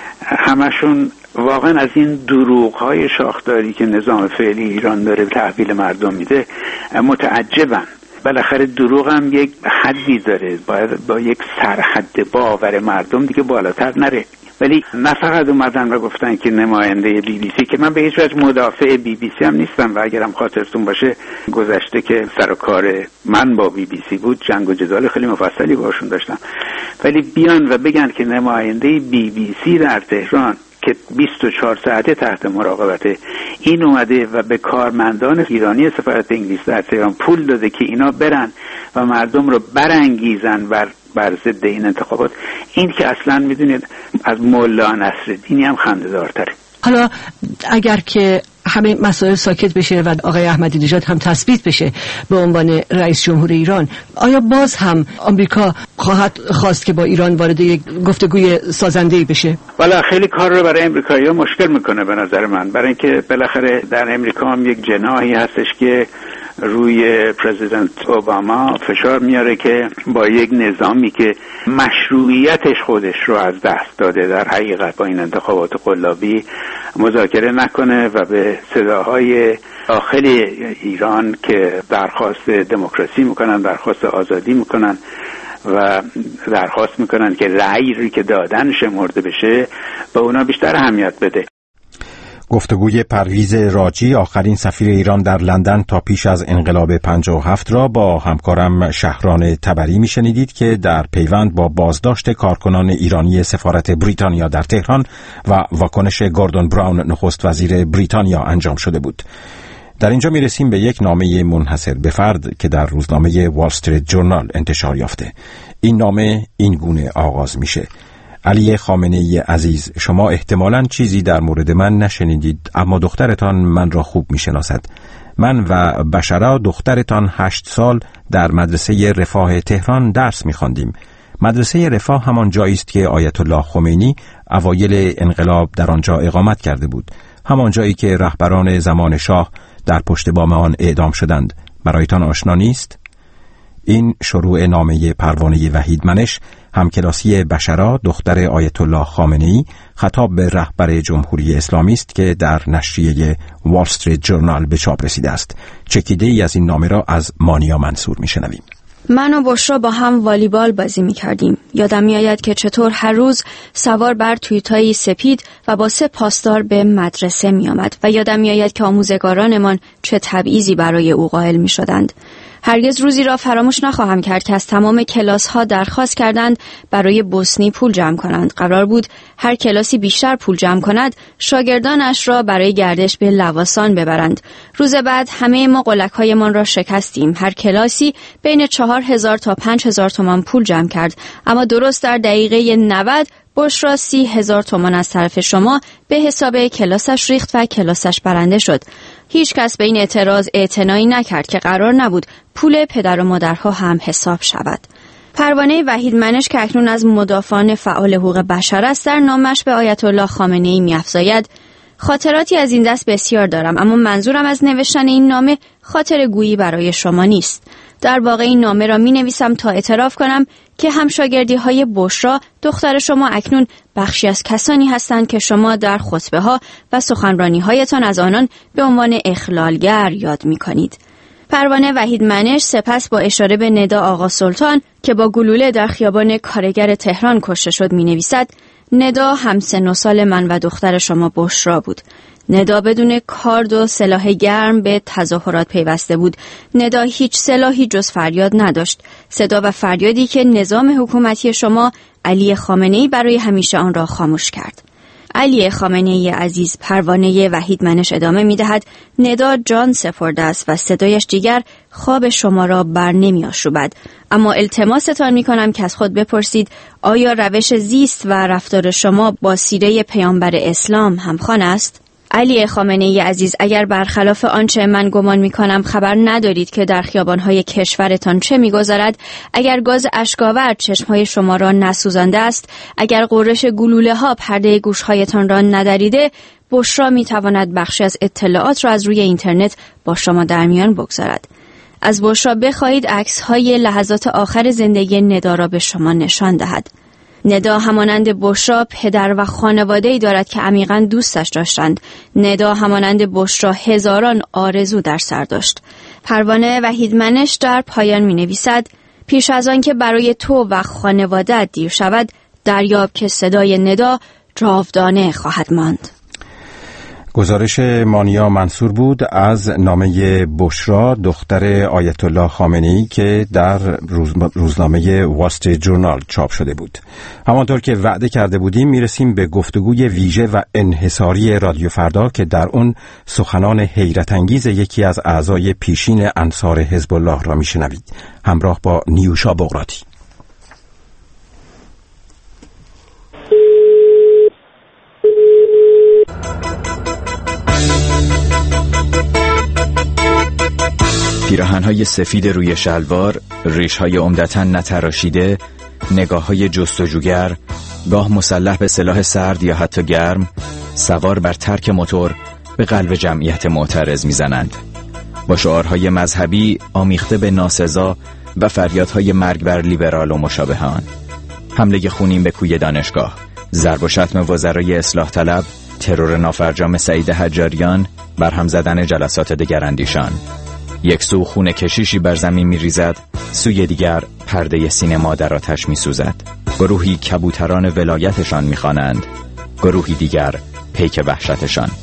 همشون واقعا از این دروغ‌های شاخداری که نظام فعلی ایران داره تحویل مردم میده متعجبن. بالاخره دروغ هم یک حدی داره، باید با یک سرحد باور مردم دیگه بالاتر نره. ولی نه فقط اومدن و گفتن که نماینده بی بی سی، که من به هیچ وجه مدافع بی بی سی هم نیستم و اگرم خاطرتون باشه گذشته که سر و کار من با بی بی سی بود، جنگ و جدال خیلی مفصلی باشون داشتم، ولی بیان و بگن که نماینده بی بی سی در تهران که بیست و چهار ساعته تحت مراقبته این اومده و به کارمندان ایرانی سفارت انگلیس در تهران پول داده که اینا برن و مردم رو برانگیزن بر بر ضد این انتخابات، این که اصلا میدونید از مولا نصرالدینی هم خنده‌دارتره. حالا اگر که همه مسائل ساکت بشه و آقای احمدی نژاد هم تثبیت بشه به عنوان رئیس جمهور ایران، آیا باز هم آمریکا خواهد خواست که با ایران وارد یک گفتگوی سازنده‌ای بشه؟ والا خیلی کار رو برای امریکایی‌ها مشکل میکنه به نظر من، برای اینکه بالاخره در امریکا هم یک جناحی هستش که روی پرزیدنت اوباما فشار میاره که با یک نظامی که مشروعیتش خودش رو از دست داده در حقیقت با این انتخابات قلابی مذاکره نکنه و به صداهای داخل ایران که درخواست دموکراسی میکنن، درخواست آزادی میکنن و درخواست میکنن که رأیی که دادن شمرده بشه به اونا بیشتر اهمیت بده. گفتگوی پرویز راجی، آخرین سفیر ایران در لندن تا پیش از انقلاب پنجاه و هفت را با همکارم شهران تبری میشنیدید که در پیوند با بازداشت کارکنان ایرانی سفارت بریتانیا در تهران و واکنش گوردون براون نخست وزیر بریتانیا انجام شده بود. در اینجا میرسیم به یک نامه منحصر به فرد که در روزنامه وال استریت جورنال انتشار یافته. این نامه این گونه آغاز میشه: علی خامنه‌ای عزیز، شما احتمالاً چیزی در مورد من نشنیدید، اما دخترتان من را خوب میشناسد. من و بشرا دخترتان هشت سال در مدرسه رفاه تهران درس می‌خواندیم. مدرسه رفاه همان جایی است که آیت الله خمینی اوایل انقلاب در آنجا اقامت کرده بود، همان جایی که رهبران زمان شاه در پشت بام آن اعدام شدند. برایتان آشنا نیست؟ این شروع نامه پروانه وحید منش، همکلاسی بشرا دختر آیت الله خامنه‌ای، خطاب به رهبر جمهوری اسلامی است که در نشریه وال استریت جورنال به چاپ رسیده است. چکیده ای از این نامه را از مانیا منصور میشنویم. من و بشرا با هم والیبال بازی می کردیم. یادم می آید که چطور هر روز سوار بر تویوتایی سپید و با سه پاسدار به مدرسه می آمد و یادم می آید که آموزگارانمان چه تبعیضی برای او قائل می شدند. هرگز روزی را فراموش نخواهم کرد که از تمام کلاس ها درخواست کردند برای بوسنی پول جمع کنند. قرار بود هر کلاسی بیشتر پول جمع کند شاگردانش را برای گردش به لواسان ببرند. روز بعد همه ما قلک‌هایمان را شکستیم. هر کلاسی بین چهار هزار تا پنج هزار تومان پول جمع کرد، اما درست در دقیقه نود بشرا سی هزار تومان از طرف شما به حساب کلاسش ریخت و کلاسش برنده شد. هیچ کس به این اعتراض اعتنایی نکرد که قرار نبود پول پدر و مادرها هم حساب شود. پروانه وحید منش که اکنون از مدافعان فعال حقوق بشر است در نامش به آیت الله خامنه‌ای می‌افزاید: خاطراتی از این دست بسیار دارم، اما منظورم از نوشتن این نامه خاطر گویی برای شما نیست. در واقع این نامه را می نویسم تا اعتراف کنم که همشاگردی های بشرا دختر شما اکنون بخشی از کسانی هستند که شما در خطبه ها و سخنرانی هایتان از آنان به عنوان اخلالگر یاد می کنید. پروانه وحید منش سپس با اشاره به ندا آقا سلطان که با گلوله در خیابان کارگر تهران کشته شد می نویسد: ندا همسن و سال من و دختر شما بشرا بود. ندا بدون کارد و سلاح گرم به تظاهرات پیوسته بود. ندا هیچ سلاحی جز فریاد نداشت، صدا و فریادی که نظام حکومتی شما علی خامنه‌ای برای همیشه آن را خاموش کرد. علی خامنه‌ای عزیز، پروانه وحید منش ادامه می‌دهد: ندا جان سپرده است و صدایش دیگر خواب شما را بر نمی آشوبد. اما التماستان می‌کنم که از خود بپرسید آیا روش زیست و رفتار شما با سیره پیامبر اسلام همخوان است؟ علی خامنه‌ای عزیز، اگر برخلاف آنچه من گمان می‌کنم خبر ندارید که در خیابان‌های کشورتان چه می‌گذرد، اگر گاز اشک‌آور چشم‌های شما را نسوزانده است، اگر غرش گلوله‌ها پرده گوش‌هایتان را ندریده، بشرا می‌تواند بخشی از اطلاعات را از روی اینترنت با شما در میان بگذارد. از بشرا بخواهید عکس‌های لحظات آخر زندگی ندا را به شما نشان دهد. ندا همانند بشرا پدر و خانواده‌ای دارد که عمیقاً دوستش داشتند. ندا همانند بشرا هزاران آرزو در سر داشت. پروانه وحید منش در پایان می نویسد: پیش از آن که برای تو و خانواده‌ات دیر شود، دریاب که صدای ندا جاودانه خواهد ماند. گزارش مانیا منصور بود از نامه بشرا دختر آیت الله خامنه‌ای که در روز... روزنامه وال استریت جورنال چاپ شده بود. همانطور که وعده کرده بودیم میرسیم به گفتگوی ویژه و انحصاری رادیو فردا که در اون سخنان حیرت انگیز یکی از اعضای پیشین انصار حزب الله را میشنوید. همراه با نیوشا بغراتی. پیراهن‌های سفید روی شلوار، ریش‌های عمدتاً نتراشیده، نگاه‌های جستجوگر، گاه مسلح به سلاح سرد یا حتی گرم، سوار بر ترک موتور به قلب جمعیت معترض می‌زنند. با شعارهای مذهبی آمیخته به ناسزا و فریادهای مرگ بر لیبرال و مشابهان. حمله خونین به کوی دانشگاه، ضرب و شتم وزرای اصلاح طلب، ترور نافرجام سعید حجاریان، برهم زدن جلسات دگراندیشان. یک سو خون کشیشی بر زمین می ریزد، سوی دیگر پرده سینما در آتش می سوزد. گروهی کبوتران ولایتشان می خوانند، گروهی دیگر پیک وحشتشان.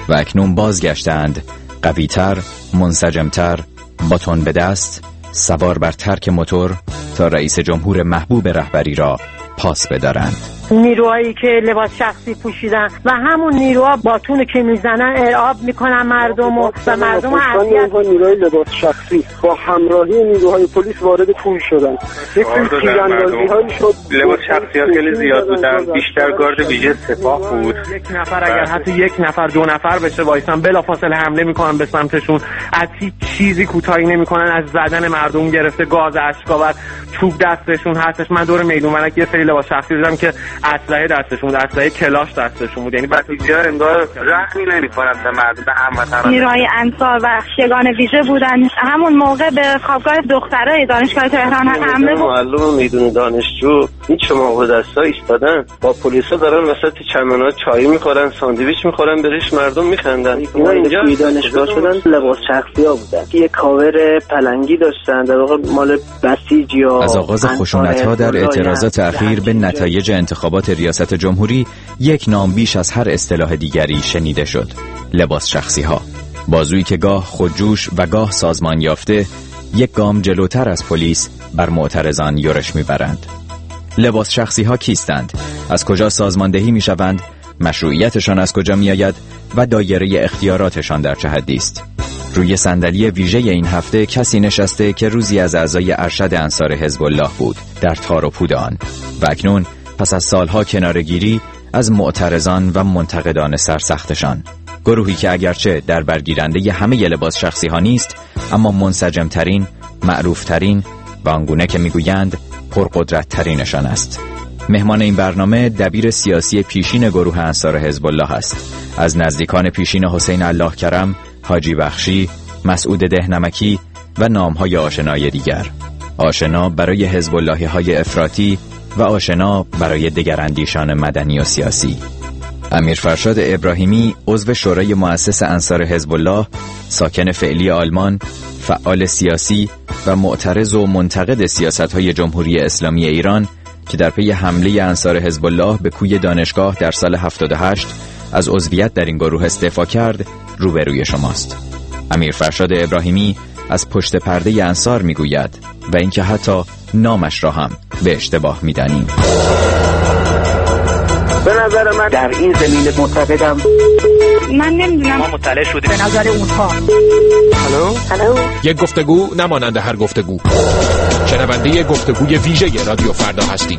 و اکنون بازگشتند قوی‌تر، منسجم‌تر، باتون به دست، سوار بر ترک موتور تا رئیس جمهور محبوب رهبری را پاس بدارند. نیروهایی که لباس شخصی پوشیدن و همون نیروها باتون که میزنن ارعاب میکنن مردم و, و مردم اذیت. نیروهای لباس شخصی با همراهی نیروهای پلیس وارد کوه شدن. یک سری تیراندازی‌هایی شد. لباس شخصی‌ها خیلی زیاد بودن، بیشتر گارد ویژه سپاه بود. یک نفر اگر حتی یک نفر دو نفر بشه وایسن بلافاصله حمله میکنن به سمتشون. از هیچ چیزی کوتاهی نمیکنن، از زدن مردم گرفته گاز اشک‌آور، چوب دستشون هستش. من دور میدون ولک یه سری لباس شخصی دیدم که اسلحه دستشون بود، اسلحه کلاش دستشون بود، یعنی بسیجی‌ها انگار رحمی نمی‌کنن به مردم، به هموطنان. نیروهای انصار و یگان ویژه بودن. همون موقع به خوابگاه دخترای دانشگاه تهران حمله بود. معلم میدون دانشجو این شما با دستا ایستادن با پلیسا دارن وسط چمن‌ها چای می‌خورن، ساندویچ می‌خورن، برش مردم می‌خندن. اینا اینجا دانشگاه شدن لباس شخصی‌ها بودن. یه کاور پلنگی داشتن، در واقع مال بسیجی‌ها. از آغاز خشونت‌ها در اعتراضات اخیر به نتایج انتخابات ریاست جمهوری یک نام بیش از هر اصطلاح دیگری شنیده شد: لباس شخصی ها. بازویی که گاه خودجوش و گاه سازمان یافته یک گام جلوتر از پلیس بر معترضان یورش میبرند. لباس شخصی ها کیستند؟ از کجا سازماندهی میشوند؟ مشروعیتشان از کجا میآید و دایره اختیاراتشان در چه حدی است؟ روی صندلی ویژه این هفته کسی نشسته که روزی از اعضای ارشد انصار حزب الله بود در تار و پود آن و اکنون پس از سالها کنارگیری از معترضان و منتقدان سرسختشان، گروهی که اگرچه در برگیرنده همه لباس شخصی ها نیست اما منسجم ترین، معروف ترین و آنگونه که میگویند پرقدرت ترینشان است. مهمان این برنامه دبیر سیاسی پیشین گروه انصار حزب الله است. از نزدیکان پیشین حسین الله کرم، حاجی بخشی، مسعود دهنمکی و نامهای آشنای دیگر. آشنا برای حزب اللهی های افراطی و آشنا برای دگراندیشان مدنی و سیاسی. امیر فرشاد ابراهیمی، عضو شورای مؤسس انصار حزب الله، ساکن فعلی آلمان، فعال سیاسی و معترض و منتقد سیاست‌های جمهوری اسلامی ایران که در پی حمله انصار حزب الله به کوی دانشگاه در سال هفتاد و هشت از عضویت در این گروه استعفا کرد، روبروی شماست. امیر فرشاد ابراهیمی از پشت پرده انصار میگوید و اینکه حتی نامش را هم به اشتباه میدانیم. به نظر من در این زمینه معتقدم من نمیدونم، ما مطلع شدیم به نظر اونها. هلو هلو یک گفتگو نمانند هر گفتگو. شنونده گفتگوی ویژه رادیو فردا هستید.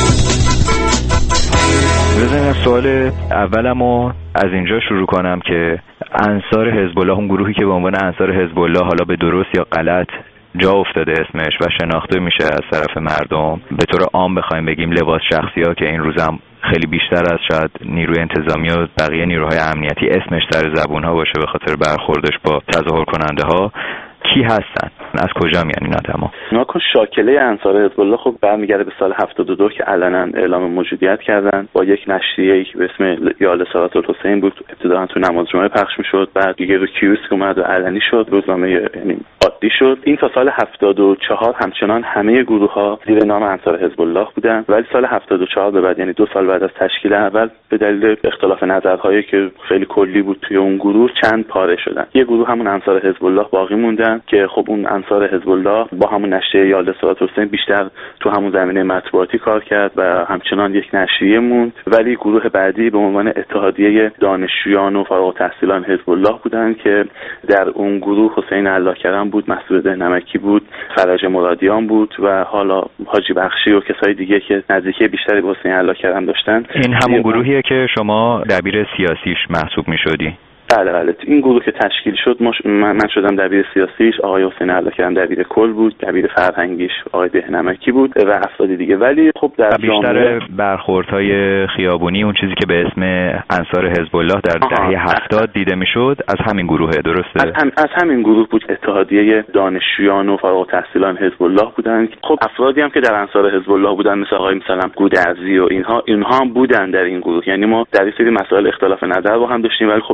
بذارین سوال اولمو از اینجا شروع کنم که انصار حزب الله، اون گروهی که به عنوان انصار حزب الله حالا به درست یا غلط جا افتاده اسمش و شناخته میشه از طرف مردم، به طور عام بخوایم بگیم لباس شخصی ها که این روزم خیلی بیشتر از شاید نیروی انتظامی و بقیه نیروهای امنیتی اسمش در زبون ها باشه به خاطر برخوردش با تظاهر کننده ها، کی هستن؟ از کجا میان این آدما؟ ناکن شاکله انصار حزب الله خب برمیگرده به سال هفتاد و دو که علنا اعلام موجودیت کردن با یک نشریه‌ای که به اسم یال صلات الحسین بود. ابتداً تو نماز جمعه پخش میشد، بعد دیگه رو کیوسک اومد و علنی شد، روزنامه یعنی عادی شد. این تا سال هفتاد و چهار همچنان همه گروه‌ها زیر نام انصار حزب الله بودن، ولی سال هفتاد و چهار به بعد، یعنی دو سال بعد از تشکیل اول، به دلیل اختلاف نظرهایی که خیلی کلی بود توی اون گروه چند پاره شدن. یه گروه همون انصار حزب الله باقی موندن که خب اون انصار حزب الله با همون نشریه یال صلات الحسین بیشتر تو همون زمینه مطبوعاتی کار کرد و همچنان یک نشریه موند، ولی گروه بعدی به عنوان اتحادیه دانشجویان و فارغ التحصیلان حزب الله بودن که در اون گروه حسین الله کرم بود، مسعود دهنمکی بود، فرج مرادیان بود و حالا حاجی بخشی و کسای دیگه که نزدیکی بیشتری به حسین الله کرم داشتن. این همون گروهیه که شما دبیر سیاسیش محسوب می‌شدی؟ بله بله، این گروه که تشکیل شد من شدم دبیر سیاسیش، آقای حسین الله کرم دبیر کل بود، دبیر فرهنگیش آقای دهنمکی بود و افراد دیگه. ولی خب در بیشتر برخوردهای خیابونی، اون چیزی که به اسم انصار حزب الله در دهه هفتاد دیده میشد، از همین گروهه، درسته؟ از, هم، از همین گروه بود. اتحادیه دانشجویان و فارغ التحصیلان حزب الله بودن. خب افرادی هم که در انصار حزب الله بودن مثل آقای مثلا گودرزی و اینها اینها هم بودن در این گروه. یعنی ما در این سری مسائل اختلاف نظر با هم داشتیم، ولی خب در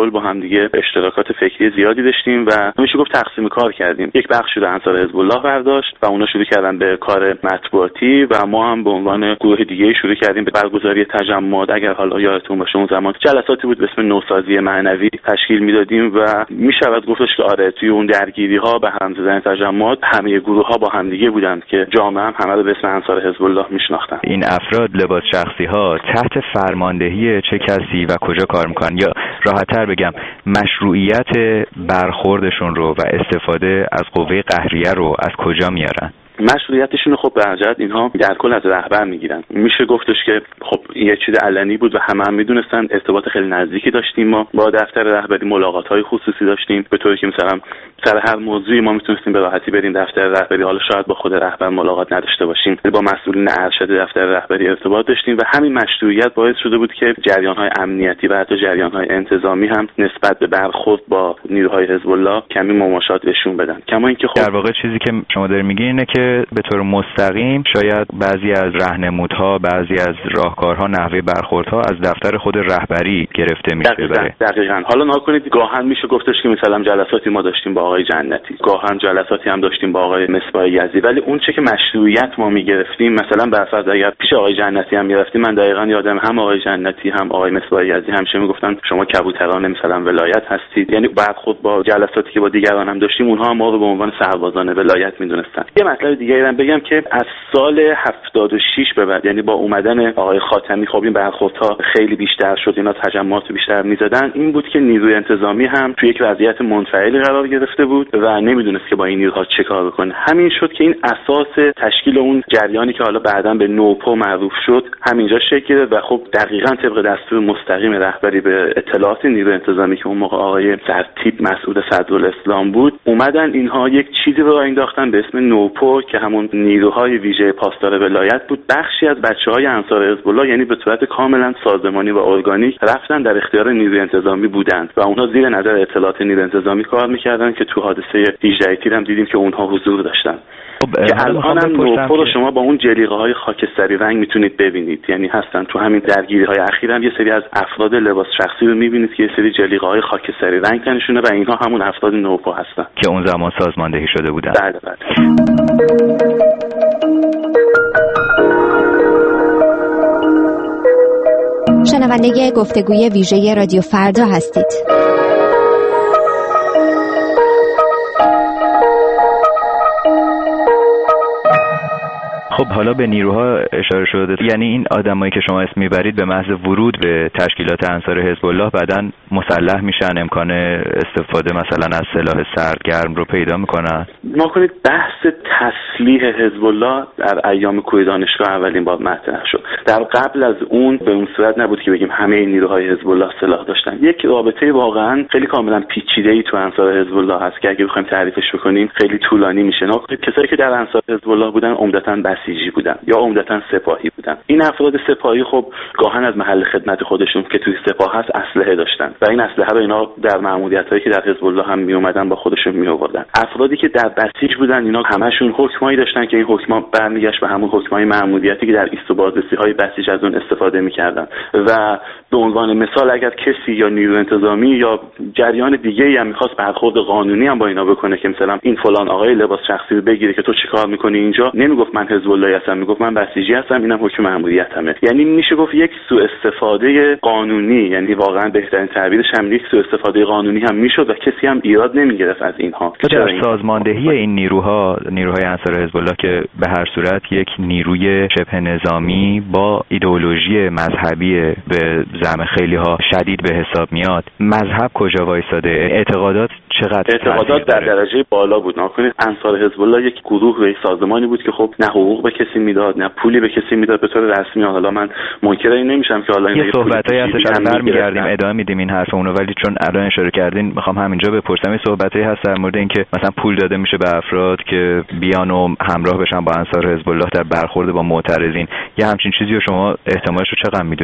کل با هم دیگه اشتراکات فکری زیادی داشتیم و میشه گفت تقسیم کار کردیم. یک بخش رو انصار حزب الله برداشت و اونا شروع کردن به کار مطبوعاتی و ما هم به عنوان گروه دیگه شروع کردیم به برگزاری تجمعات. اگر حالا یادتون باشه اون زمان جلساتی بود به اسم نوسازی معنوی تشکیل میدادیم و میشود گفتش که آره توی اون درگیری ها به هم زدن تجمعات همه گروه ها با هم دیگه بودن که جامعه هم همه رو به اسم انصار حزب الله میشناختن. این افراد لباس شخصی ها تحت فرماندهی چه کسی و کجا کار میکنن، یا راحت‌تر بگم مشروعیت برخوردشون رو و استفاده از قوه قهریه رو از کجا میارن؟ مشروعیتشون خب به حجت اینها در کل از رهبر میگیرن. میشه گفتش که خب یه چیز علنی بود و همه هم میدونستن. ارتباط خیلی نزدیکی داشتیم ما با دفتر رهبری، ملاقات‌های خصوصی داشتیم به طوری که مثلا سر هر موضوعی ما میتونستیم به راحتی بریم دفتر رهبری. حالا شاید با خود رهبر ملاقات نداشته باشیم، با مسئولین ارشد دفتر رهبری ارتباط داشتیم و همین مشروعیت باعث شده بود که جریان‌های امنیتی و حتی جریان‌های انتظامی هم نسبت به برخورد با نیروهای حزب الله کمی مماشات نشون بدن. کما اینکه خب در واقع چیزی که شما دارین میگین اینه که به طور مستقیم شاید بعضی از راهنمودها، بعضی از راهکارها، نحوه برخوردها از دفتر خود رهبری گرفته میشه. دقیقاً. دقیقاً. حالا ناکنید گاهن میشه گفتش که مثلا جلساتی ما داشتیم با آقای جنتی، گاهن جلساتی هم داشتیم با آقای مصباح یزدی، ولی اون چه که مشروعیت ما میگرفتیم مثلا برفرض اگر پیش آقای جنتی هم میرفتیم، من دقیقاً یادم هم آقای جنتی هم آقای مصباح یزدی همیشه میگفتن شما کبوتران مثلا ولایت هستید. یعنی برخورد با جلساتی که با دیگران هم داشتیم اونها ما رو به عنوان سربازان ولایت میدونستن. یه مطلب دیگه هم بگم که از سال هفتاد و شش به بعد، یعنی با اومدن آقای خاتمی، خب این برخوردها خیلی بیشتر شد، اینا تجمعات بیشتر میزدن. این بود که نیروی انتظامی هم توی یک وضعیت منفعلی قرار گرفته بود و نمیدونست که با این نیروها چه کار بکنه. همین شد که این اساس تشکیل اون جریانی که حالا بعداً به نوپو معروف شد همینجا شکل گرفت و خب دقیقاً طبق دستور مستقیم رهبری به اطلاعات نیروی انتظامی که اون موقع آقای سرتیپ مسعود صدرالاسلام بود، اومدن اینها یک چیزی رو انداختن به اسم نوپو که همون نیروهای ویژه پاسدار ولایت بود. بخشی از بچه‌های انصار حزب الله یعنی به صورت کاملا سازمانی و ارگانیک رفتن در اختیار نیروی انتظامی بودند و اونها زیر نظر اطلاعات نیروی انتظامی کار می‌کردن که تو حادثه هجده تیر هم دیدیم که اونها حضور داشتن. که الان هم نوپو رو شما با اون جلیقه‌های خاکستری رنگ میتونید ببینید، یعنی هستن تو همین درگیری‌های اخیر هم یه سری از افراد لباس شخصی رو می‌بینید که یه سری جلیقه‌های خاکستری رنگ تنشونه و اینها همون افراد نوپو هستن که اون زمان سازماندهی شده بودن. بله بله. شنونده گفتگوی ویژه رادیو فردا هستید. خب حالا به نیروها اشاره شده، یعنی این آدمایی که شما اسم میبرید به محض ورود به تشکیلات انصار حزب الله بعداً مسلح میشن، امکان استفاده مثلا از سلاح سردگرم رو پیدا میکنن؟ ما کنید بحث تسلیح حزب الله در ایام کوه دانشگاه اولین بار مطرح شد. در قبل از اون به اون صورت نبود که بگیم همه نیروهای حزب الله سلاح داشتن. یک رابطه واقعا خیلی کاملا پیچیده‌ای تو انصار حزب الله هست که اگه بخوایم تعریفش بکنیم خیلی طولانی میشه. کسایی که در انصار حزب الله بودن عمدتاً بسیجی بودن یا عمدتاً سپاهی بودن. این افراد سپاهی خب گاهن از محل خدمت خودشون که توی سپاه هست اسلحه داشتن و این اسلحه رو اینا در مأموریتایی که در حزب الله هم می اومدن با خودشون می آوردن. افرادی که در بسیج بودن اینا همشون حکمایی داشتن که این حکما برمیگشت به همون حکمای مأموریتی که در ایست و بازرسی‌های بسیج از اون استفاده می‌کردن و به عنوان مثال اگر کسی یا نیروی انتظامی یا جریان دیگه‌ای هم می‌خواست برخورد قانونی هم با اینا بکنه که مثلا این فلان آقای لباس شخصی رو بگیره که تو چیکار می‌کنی اینجا، نمیگفت من حزب الله هستم، میگفت من بسیجی هستم، اینم حکم مأموریتمه. یعنی میشه گفت یک سوء استفاده قانونی، یعنی واقعا بهترین تعبیرش هم یک سوء استفاده قانونی هم میشد و کسی هم ایراد نمیگرفت از اینها. در سازماندهی این نیروها، نیروهای انصار حزب الله که به هر صورت یک نیروی شبه نظامی با ایدئولوژی مذهبی به زعم خیلی ها شدید به حساب میاد، مذهب کجا وایساده؟ اعتقادات چقدر؟ اعتقادات در درجه بالا بود. نکنید انصار حزب الله یک گروه و یک سازمانی بود که خب نه حقوق به کسی میداد نه پولی به کسی میداد به طور رسمی. حالا من منکر این نمیشم که حالا این یه صحبتایی هستش از برمیگردیم ادامه میدیم این حرف اونو، ولی چون الان اشاره کردین میخوام همینجا بپرسم این صحبتایی هست در مورد اینکه مثلا پول داده میشه به افراد که بیان و همراه بشن با انصار حزب الله در برخورد با معترضین، یه همچین چیزی رو شما احتمالش رو چقدر میدونی؟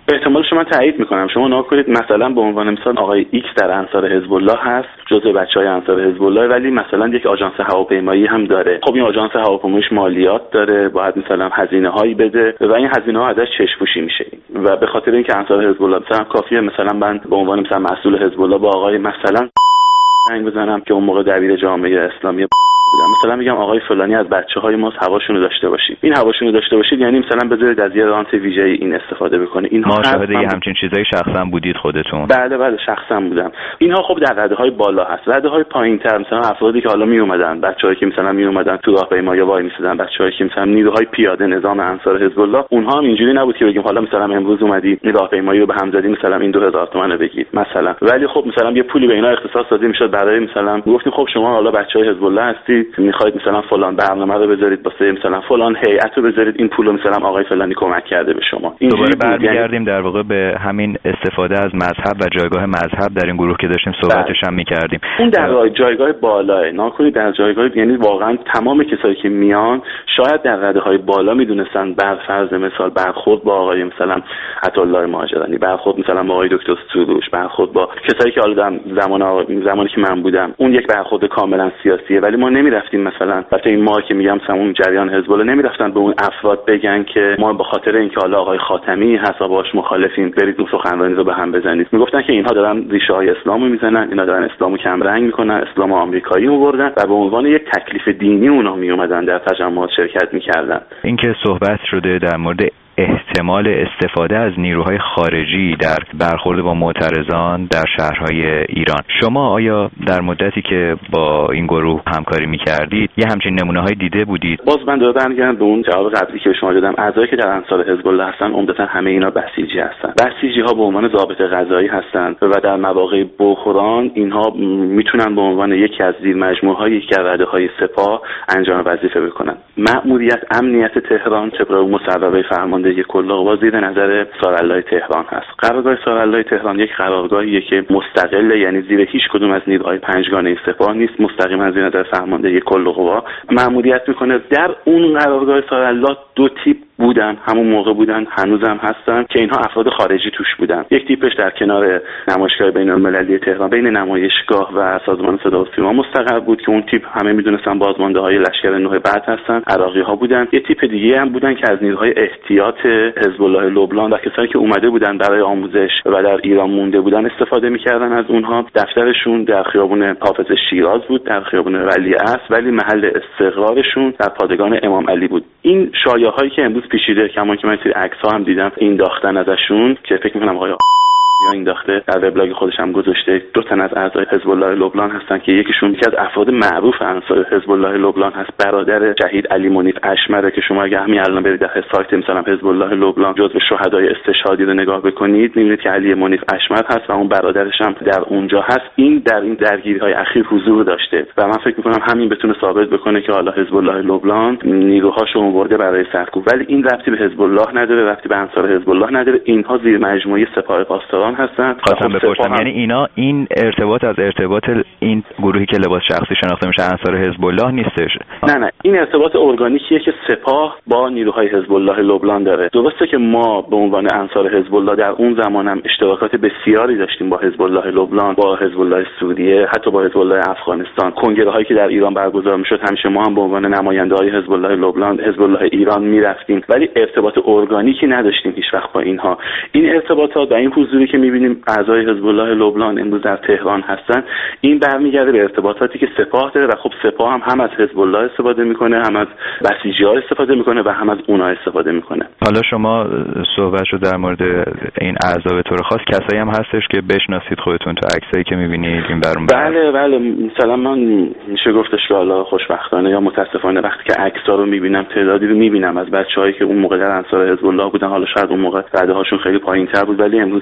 احتمالش من تایید میکنم. شما نگاه کنید مثلا به عنوان مثال آقای ایکس در انصار حزب الله هست، جزء بچهای انصار حزب الله، ولی مثلا یک آژانس هواپیمایی هم داره. خب این آژانس هواپیماییش مالیات داره، باید مثلا هزینه هایی بده و این هزینه ها ازش چشم‌پوشی میشه و به خاطر اینکه انصار حزب الله مثلا کافیه مثلا من به عنوان مثلا مسئول حزب الله با آقای مثلا زنگ بزنم که اون موقع دبیر جامعه اسلامی مثلا میگم آقای فلانی از بچه‌های ما هواشونو داشته باشید، این هواشونو داشته باشید یعنی مثلا بذارید از یه رانت ویژه این استفاده بکنه. اینها شاهده همچین چیزایی شخصا بودید خودتون؟ بله بله شخصا بودم. اینها خب در رده های بالا هست. رده های پایین‌تر مثلا افرادی که حالا می اومدن، بچه‌هایی که مثلا می اومدن تو راهپیمایی وای می‌سیدن، بچه‌هایی که مثلا نیروهای پیاده نظام انصار حزب الله، اونها هم اینجوری نبود که بگیم حالا مثلا امروز اومدی راهپیمایی رو به هم زدی مثلا این دو هزار تومان رو بگید مثلا، ولی خب مثلا یه پولی به اینا اختصاص داده میشد برای مثلا گفتیم خب شما حالا بچه‌های حزب الله هستید، می‌خواید مثلا فلان برنامه رو بذارید واسه مثلا فلان هیئت رو بذارید، این پولو مثلا آقای فلانی کمک کرده به شما. دوباره برمیگردیم در واقع به همین استفاده از مذهب و جایگاه مذهب در این گروه که داشتیم صحبتش هم می‌کردیم. اون در جایگاه بالاه، ناکنید در جایگاه، یعنی واقعا تمام کسایی که میان شاید در رده‌های بالا میدونستن بر فرض مثال برخورد با آقای مثلا عطاالله مهاجرانی، برخورد مثلا با آقای دکتر سروش، برخورد با کسایی که حالا زمان زمانی که من بودم اون یک برخورد کاملا سیاسیه، ولی ما نمی‌رفتیم مثلا وقتی این ما که میگم مثلا اون جریان حزب الله نمی‌رفتن به اون افراد بگن که ما به خاطر اینکه حالا آقای خاتمی حساب باش مخالفین برید اون سخنرانی رو به هم بزنید. میگفتن که اینها دارن ریشه‌های اسلامو میزنن، اینا دارن اسلامو کم رنگ میکنن، اسلام آمریکایی آوردن و به عنوان یک تکلیف دینی اونا میومدن در تجمعات شرکت میکردن. اینکه صحبت شده در مورد احتمال استفاده از نیروهای خارجی در برخورد با معترضان در شهرهای ایران، شما آیا در مدتی که با این گروه همکاری می‌کردید یه همچین نمونه‌های دیده بودید؟ باز من دوباره برمیگردم به اون جواب قبلی که شما دادم. اعضایی که در انصار حزب الله هستن عمدتاً همه اینا بسیجی هستن. بسیجی‌ها به عنوان ضابط قضایی هستن و در مواقع بحران اینها میتونن به عنوان یکی از زیرمجموعه‌های که راده‌های سپاه انجام وظیفه بکنن. مأموریت امنیت تهران طبق مصوبه فرمان یک کلاغ زیر نظر سارالله تهران هست. قرارگاه سارالله تهران یک قرارگاهیه که مستقله، یعنی زیر هیچ کدوم از نیروهای پنجگانه سپاه نیست، مستقیما زیر نظر فرماندهی کلاغ مأموریت میکنه. در اون قرارگاه سارالله دو تیپ بودن، همون موقع بودن، هنوزم هستن که اینها افراد خارجی توش بودن. یک تیپش در کنار نمایشگاه بین‌المللی تهران بین نمایشگاه و سازمان صدا و سیما مستقر بود که اون تیپ همه میدونستن بازمانده‌های لشکر نوح بعد هستن، عراقی‌ها بودن. یه تیپ دیگه هم بودن که از نیروهای احتیاط حزب الله لبنان و کسایی که اومده بودن برای آموزش و در ایران مونده بودن استفاده می‌کردن از اونها. دفترشون در خیابون حافظ شیراز بود، در خیابون ولیعصر، ولی محل استقرارشون در پادگان امام علی بود. این شایعه‌هایی که امروز پیچیده، کما که من سری عکس‌ها هم دیدم این داختن ازشون که فکر می‌کنم آقای یا این داخته در وبلاگ خودش هم گذاشته، دو تن از اعضای حزب الله لبنان هستن که یکیشون یکی از افراد معروف انصار حزب الله لبنان هست، برادر شهید علی منیف اشمره که شما اگه همین الان برید در سایت مثلا حزب الله لبنان جزو شهدای استشهادی رو نگاه بکنید می‌بینید که علی منیف اشمر هست و اون برادرش هم در اونجا هست. این در این درگیری‌های اخیر حضور داشته و من فکر می‌کنم همین بتونه ثابت بکنه که حالا حزب الله لبنان نیروهاشو آورده برای سرکوب، ولی این ربطی به حزب الله نداره، ربطی به انصار حزب الله نداره. اینها زیر مجموعه سپاه پاسداران هستن. خواستم بپرسم یعنی اینا این ارتباط از ارتباط این گروهی که لباس شخصی شناخته میشه انصار حزب الله نیستش؟ نه نه، این ارتباط ارگانیکیه که سپاه با نیروهای حزب الله لبنان داره. درسته که ما به عنوان انصار حزب الله در اون زمانم اشتراکات بسیاری داشتیم با حزب الله لبنان، با حزب الله سوریه، حتی با حزب الله افغانستان. کنگره هایی که در ایران برگزار میشد همیشه ما هم به عنوان نماینده های حزب الله لبنان، حزب الله ایران میرفتیم، ولی ارتباط ارگانیکی نداشتیم هیچ وقت با اینها. این ارتباطات و این حضوری که میبینیم اعضای حزب الله لبنان امروز در تهران هستن، این برمیگرده به ارتباطاتی که سپاه داره و خب سپاه هم هم از حزب الله استفاده میکنه، هم از بسیجی‌ها استفاده میکنه و هم از اونها استفاده میکنه. حالا شما صحبت شد در مورد این اعضا به طور خاص، کسایی هم هستش که بشناسید خودتون تو عکسایی که میبینید این برون؟ بله بله، مثلا من میشه گفتش که حالا خوشبختانه یا متاسفانه وقتی که عکس‌ها رو میبینم، تعدادی رو میبینم از بچه‌هایی که اون موقع در انصار حزب الله بودن، حالا شاید اون موقع رده هاشون خیلی پایین‌تر بود، ولی امروز میبینیم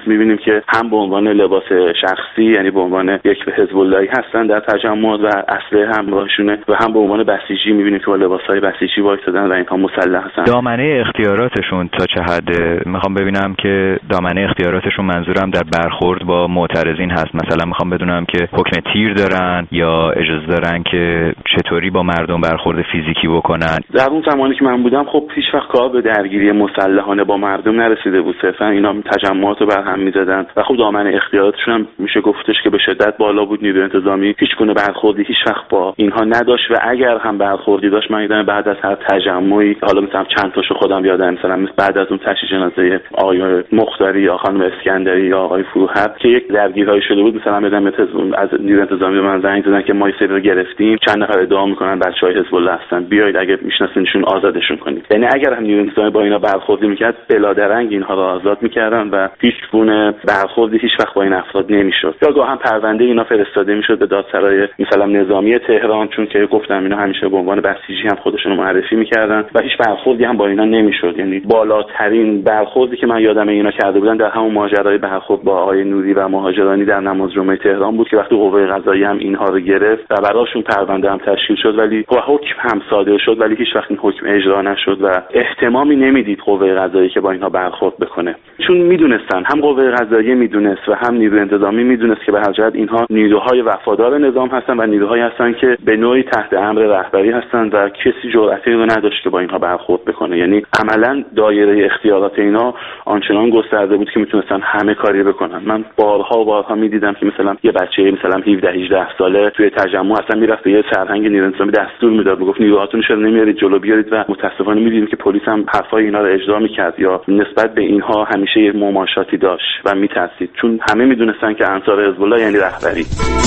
که هم به عنوان لباس شخصی، یعنی به عنوان یک حزب اللهی هستن در تجمع و اسلحه همراهشونه، و هم به عنوان بسیجی می‌بینیم که با لباس‌های بسیجی وایسادن و اینها مسلح هستن. دامنه اختیاراتشون تا چه حده؟ میخوام ببینم که دامنه اختیاراتشون منظورم در برخورد با معترضین هست. مثلا میخوام بدونم که حکم تیر دارن یا اجازه دارن که چطوری با مردم برخورد فیزیکی بکنن. در اون زمانی که من بودم خب هیچ وقت کار به درگیری مسلحانه با مردم نرسیده بود، صرفا اینا تجمعات رو برهم می‌زدن و خب دامنه اختیاراتشون هم میشه گفتش که به شدت بالا بود. نیروی انتظامی هیچ گونه برخوردی هیچ وقت با اینها نداشت و اگر هم برخوردی داشت، من دیدم بعد از هر تجمعی، حالا مثلا چند تاشو خودم یادم، مثلا بعد از اون تشییع جنازه آقای مختاری یا خانم اسکندری یا آقای فروحب که یک درگیری شده بود، مثلا بدم از نیروی انتظامی به من زنگ زدن که ما این سری رو گرفتیم، چند نفر ادعا میکنن بچهای حزب الله هستن، بیایید اگه میشناسینشون آزادشون کنید. یعنی اگر هم نیروی انتظامی با اینا برخوردی میکرد، بلادرنگ اینها رو آزاد میکردن و هیچ گونه برخوردی هیچ وقت با این افراد نمیشد. یا گاه هم پرونده اینا فرستاده میشد به دادسرای مثلا نظامی تهران، چون که گفتم اینا همیشه به عنوان بسیجی هم خودشون رو معرفی میکردن و هیچ برخوردی هم با اینا نمیشد. یعنی بالاترین برخوردی که من یادم اینا کرده بودن در همون ماجرای برخورد با آقای نوری و مهاجرانی در نماز جمعه تهران بود که وقتی قوه قضاییه هم اینها رو گرفت و براشون پرونده هم تشکیل شد، ولی حکم هم صادر شد، ولی هیچ وقت این حکم اجرا نشد و احتمامی نمیدید قوه قضاییه که با اینها برخورد بکنه، چون میدونستن، هم قوه قضاییه میدونست و هم نیروی انتظامی میدونست که به هر جهت اینها نیروهای وفادار نظام هستن و نیروهایی هستن که به نوعی تحت امر رهبری هستن و کسی جرأتی رو نداشت که با اینها برخورد بکنه. یعنی عملا دایره اختیارات اینا آنچنان گسترده بود که میتونستن همه کاری بکنن. من بارها و بارها میدیدم که مثلا یه بچه مثلا هفده هجده ساله توی تجمع اصلا میرفت به یه سرهنگ نیروی انتظامی دستور میداد، میگفت نیروهاتون چرا نمیارید جلو بیارید، و متاسفانه میدیدیم که پلیس هم حرفای اینا رو اجرا میکرد یا نسبت به اینها همیشه یه مماشاتی داشت و میترسید، چون همه میدونستن که انصار حزب الله یعنی رهبری.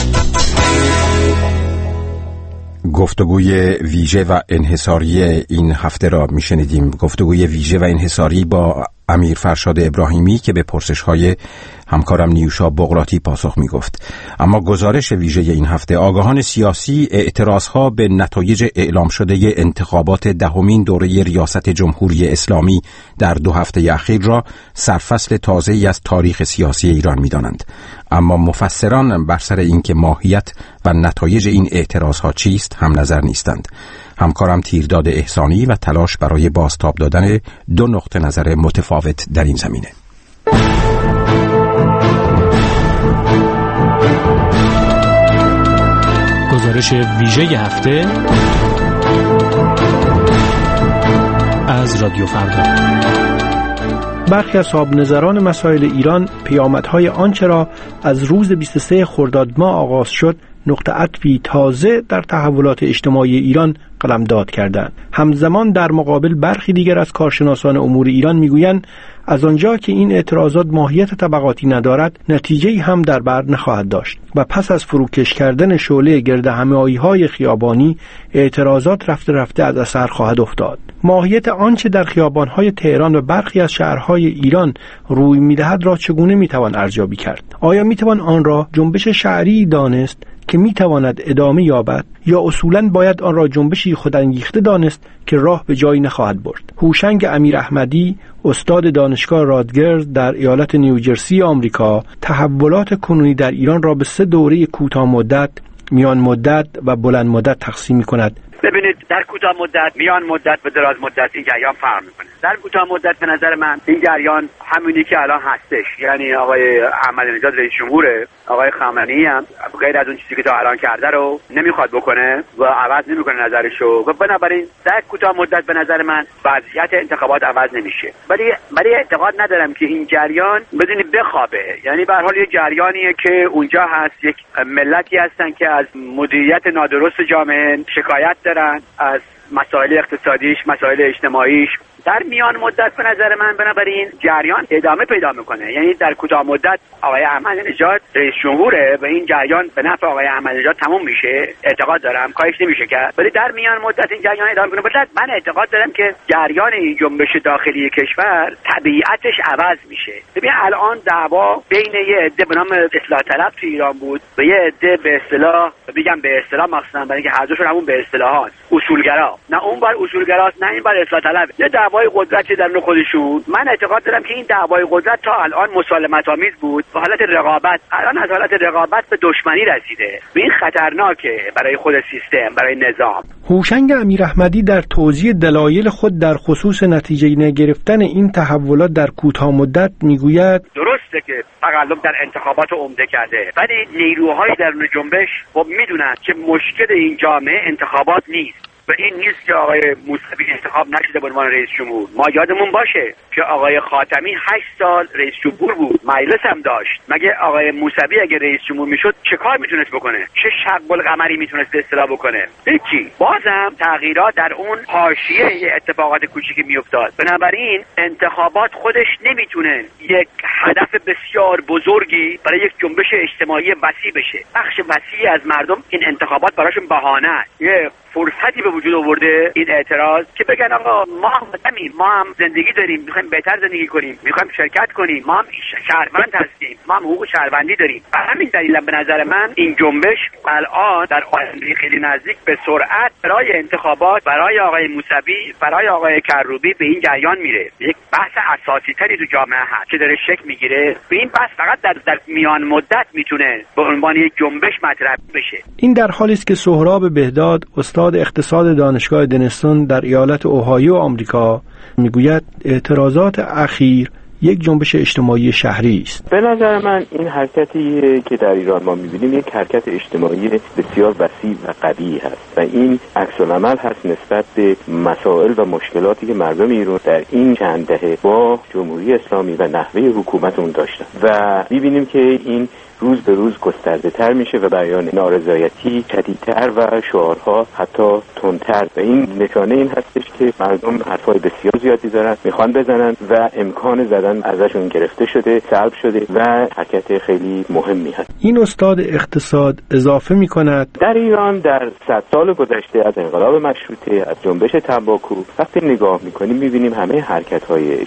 گفتگوی ویژه و انحصاری این هفته را میشنیدیم، گفتگوی ویژه و انحصاری با امیر فرشاد ابراهیمی که به پرسش‌های همکارم نیوشا بغراتی پاسخ می‌گفت. اما گزارش ویژه این هفته، آگاهان سیاسی اعتراضها به نتایج اعلام شده انتخابات دهمین دوره ریاست جمهوری اسلامی در دو هفته اخیر را سرفصل تازه‌ای از تاریخ سیاسی ایران می‌دانند. اما مفسران بر سر اینکه ماهیت و نتایج این اعتراضها چیست هم نظر نیستند. همکارم تیرداد احسانی و تلاش برای بازتاب دادن دو نقطه نظر متفاوت در این زمینه. گزارش ویژه هفته از رادیو فردا. برخی از صاحب نظران مسائل ایران پیامدهای آنچه را از روز بیست و سه خرداد ماه آغاز شد نقطه عطفی تازه در تحولات اجتماعی ایران قلمداد کردند. همزمان در مقابل برخی دیگر از کارشناسان امور ایران میگویند از آنجا که این اعتراضات ماهیت طبقاتی ندارد، نتیجه‌ای هم در بر نخواهد داشت و پس از فروکش کردن شعله گرد همه‌آیی‌های خیابانی، اعتراضات رفته رفته از اثر خواهد افتاد. ماهیت آنچه در خیابان‌های تهران و برخی از شهرهای ایران روی می‌دهد را چگونه می‌توان ارزیابی کرد؟ آیا می‌توان آن را جنبش شعری دانست که می‌تواند ادامه یابد، یا اصولاً باید آن را جنبشی خودانگیخته دانست که راه به جایی نخواهد برد؟ هوشنگ امیر احمدی، استاد دانشگاه رادگرز در ایالت نیوجرسی آمریکا، تحولات کنونی در ایران را به سه دوره کوتاه مدت، میان مدت و بلند مدت تقسیم می‌کند. ببینید، در کوتاه مدت، میان مدت و دراز مدت این جریان فرق میکنه. در کوتاه مدت به نظر من این جریان همونی که الان هستش، یعنی آقای احمدی نژاد رئیس جمهوره، آقای خامنه‌ای هم غیر از اون چیزی که تا الان کرده رو نمیخواد بکنه و عوض نمیکنه نظرشو، و بنابراین در کوتاه مدت به نظر من وضعیت انتخابات عوض نمیشه. ولی ولی اعتقاد ندارم که این جریان بدونی بخوابه. یعنی به هر حال یه جریانیه که اونجا هست، یک ملتی هستن که از مدیریت نادرست جامعه شکایت دارن، از مسائل اقتصادیش، مسائل اجتماعیش. در میان مدت به نظر من بنابراین جریان ادامه پیدا میکنه. یعنی در کوتاه مدت آقای احمدی نژاد رئیس جمهوره و این جریان به نفع آقای احمدی نژاد تموم میشه، اعتقاد دارم کاریش نمیشه کرد. ولی در میان مدت این جریان ادامه میکنه. بعد من اعتقاد دارم که جریان این جنبش داخلی کشور طبیعتش عوض میشه. ببین الان دعوا بین یه عده به نام اصلاح طلب تو ایران بود و یه عده به اصطلاح میگم به اصطلاح مخصوصا برای اینکه هر دوشون همون به اصطلاحات اصولگرا، نه اون بر اصولگراست نه این بر اصلاح طلب. یه دعوا دعوای قدرت درون خودشون. من اعتقاد دارم که این دعوای قدرت تا الان مسالمت آمیز بود و حالت رقابت الان از حالت رقابت به دشمنی رسیده. این خطرناکه برای خود سیستم، برای نظام. هوشنگ امیراحمدی در توضیح دلایل خود در خصوص نتیجه نگرفتن این تحولات در کوتاه مدت میگوید درسته که تقلب در انتخابات عمده کرده، ولی نیروهای درون جنبش خب میدونن که مشکل این جامعه انتخابات نیست و این نیست که آقای موسوی انتخاب نشده به عنوان رئیس جمهور. ما یادمون باشه که آقای خاتمی هشت سال رئیس جمهور بود، مجلس هم داشت. مگه آقای موسوی اگه رئیس جمهور میشد چه کار میتونست بکنه؟ چه شق القمری میتونست اصلاح بکنه؟ هیچی. بازم تغییرات در اون حاشیه اتفاقات کوچیکی میافتاد. بنابراین انتخابات خودش نمیتونه یک هدف بسیار بزرگی برای یک جنبش اجتماعی وسیع بشه. بخش وسیعی از مردم این انتخابات براشون بهانه است. یه فرصتی به وجود آورده این اعتراض که بگن آقا ما هم آدمیم، ما هم زندگی داریم، میخوایم بهتر زندگی کنیم، میخوایم شرکت کنیم، ما هم شهروند هستیم، ما هم حقوق شهروندی داریم. به همین دلیل به نظر من این جنبش الان در آینده خیلی نزدیک به سرعت برای انتخابات برای آقای موسوی، برای آقای کروبی به این جریان میره. یک بحث اساسی تری تو جامعه هست که داره شکل میگیره. به این بحث فقط در, در میان مدت میتونه به عنوان یک جنبش مطرح بشه. این در حالی است که سهراب بهداد استاد اقتصاد دانشگاه دنستون در ایالت اوهایو آمریکا میگوید اعتراضات اخیر یک جنبش اجتماعی شهری است. به نظر من این حرکتی که در ایران ما می‌بینیم یک حرکت اجتماعی بسیار وسیع و قوی هست و این عکس العمل هست نسبت به مسائل و مشکلاتی که مردم ایران در این چند دهه با جمهوری اسلامی و نحوه حکومت اون داشتن و می‌بینیم که این روز به روز گسترده تر میشه و بیان نارضایتی شدیدتر و شعارها حتی تندتر و این نشانه این هستش که مردم حرفای بسیار زیادی دارن میخوان بزنن و امکان زدن ازشون گرفته شده، سلب شده و حرکت خیلی مهمی هست. این استاد اقتصاد اضافه میکند در ایران در صد سال گذشته از انقلاب مشروطه، از جنبش تنباکو وقتی نگاه میکنیم میبینیم همه حرکت‌های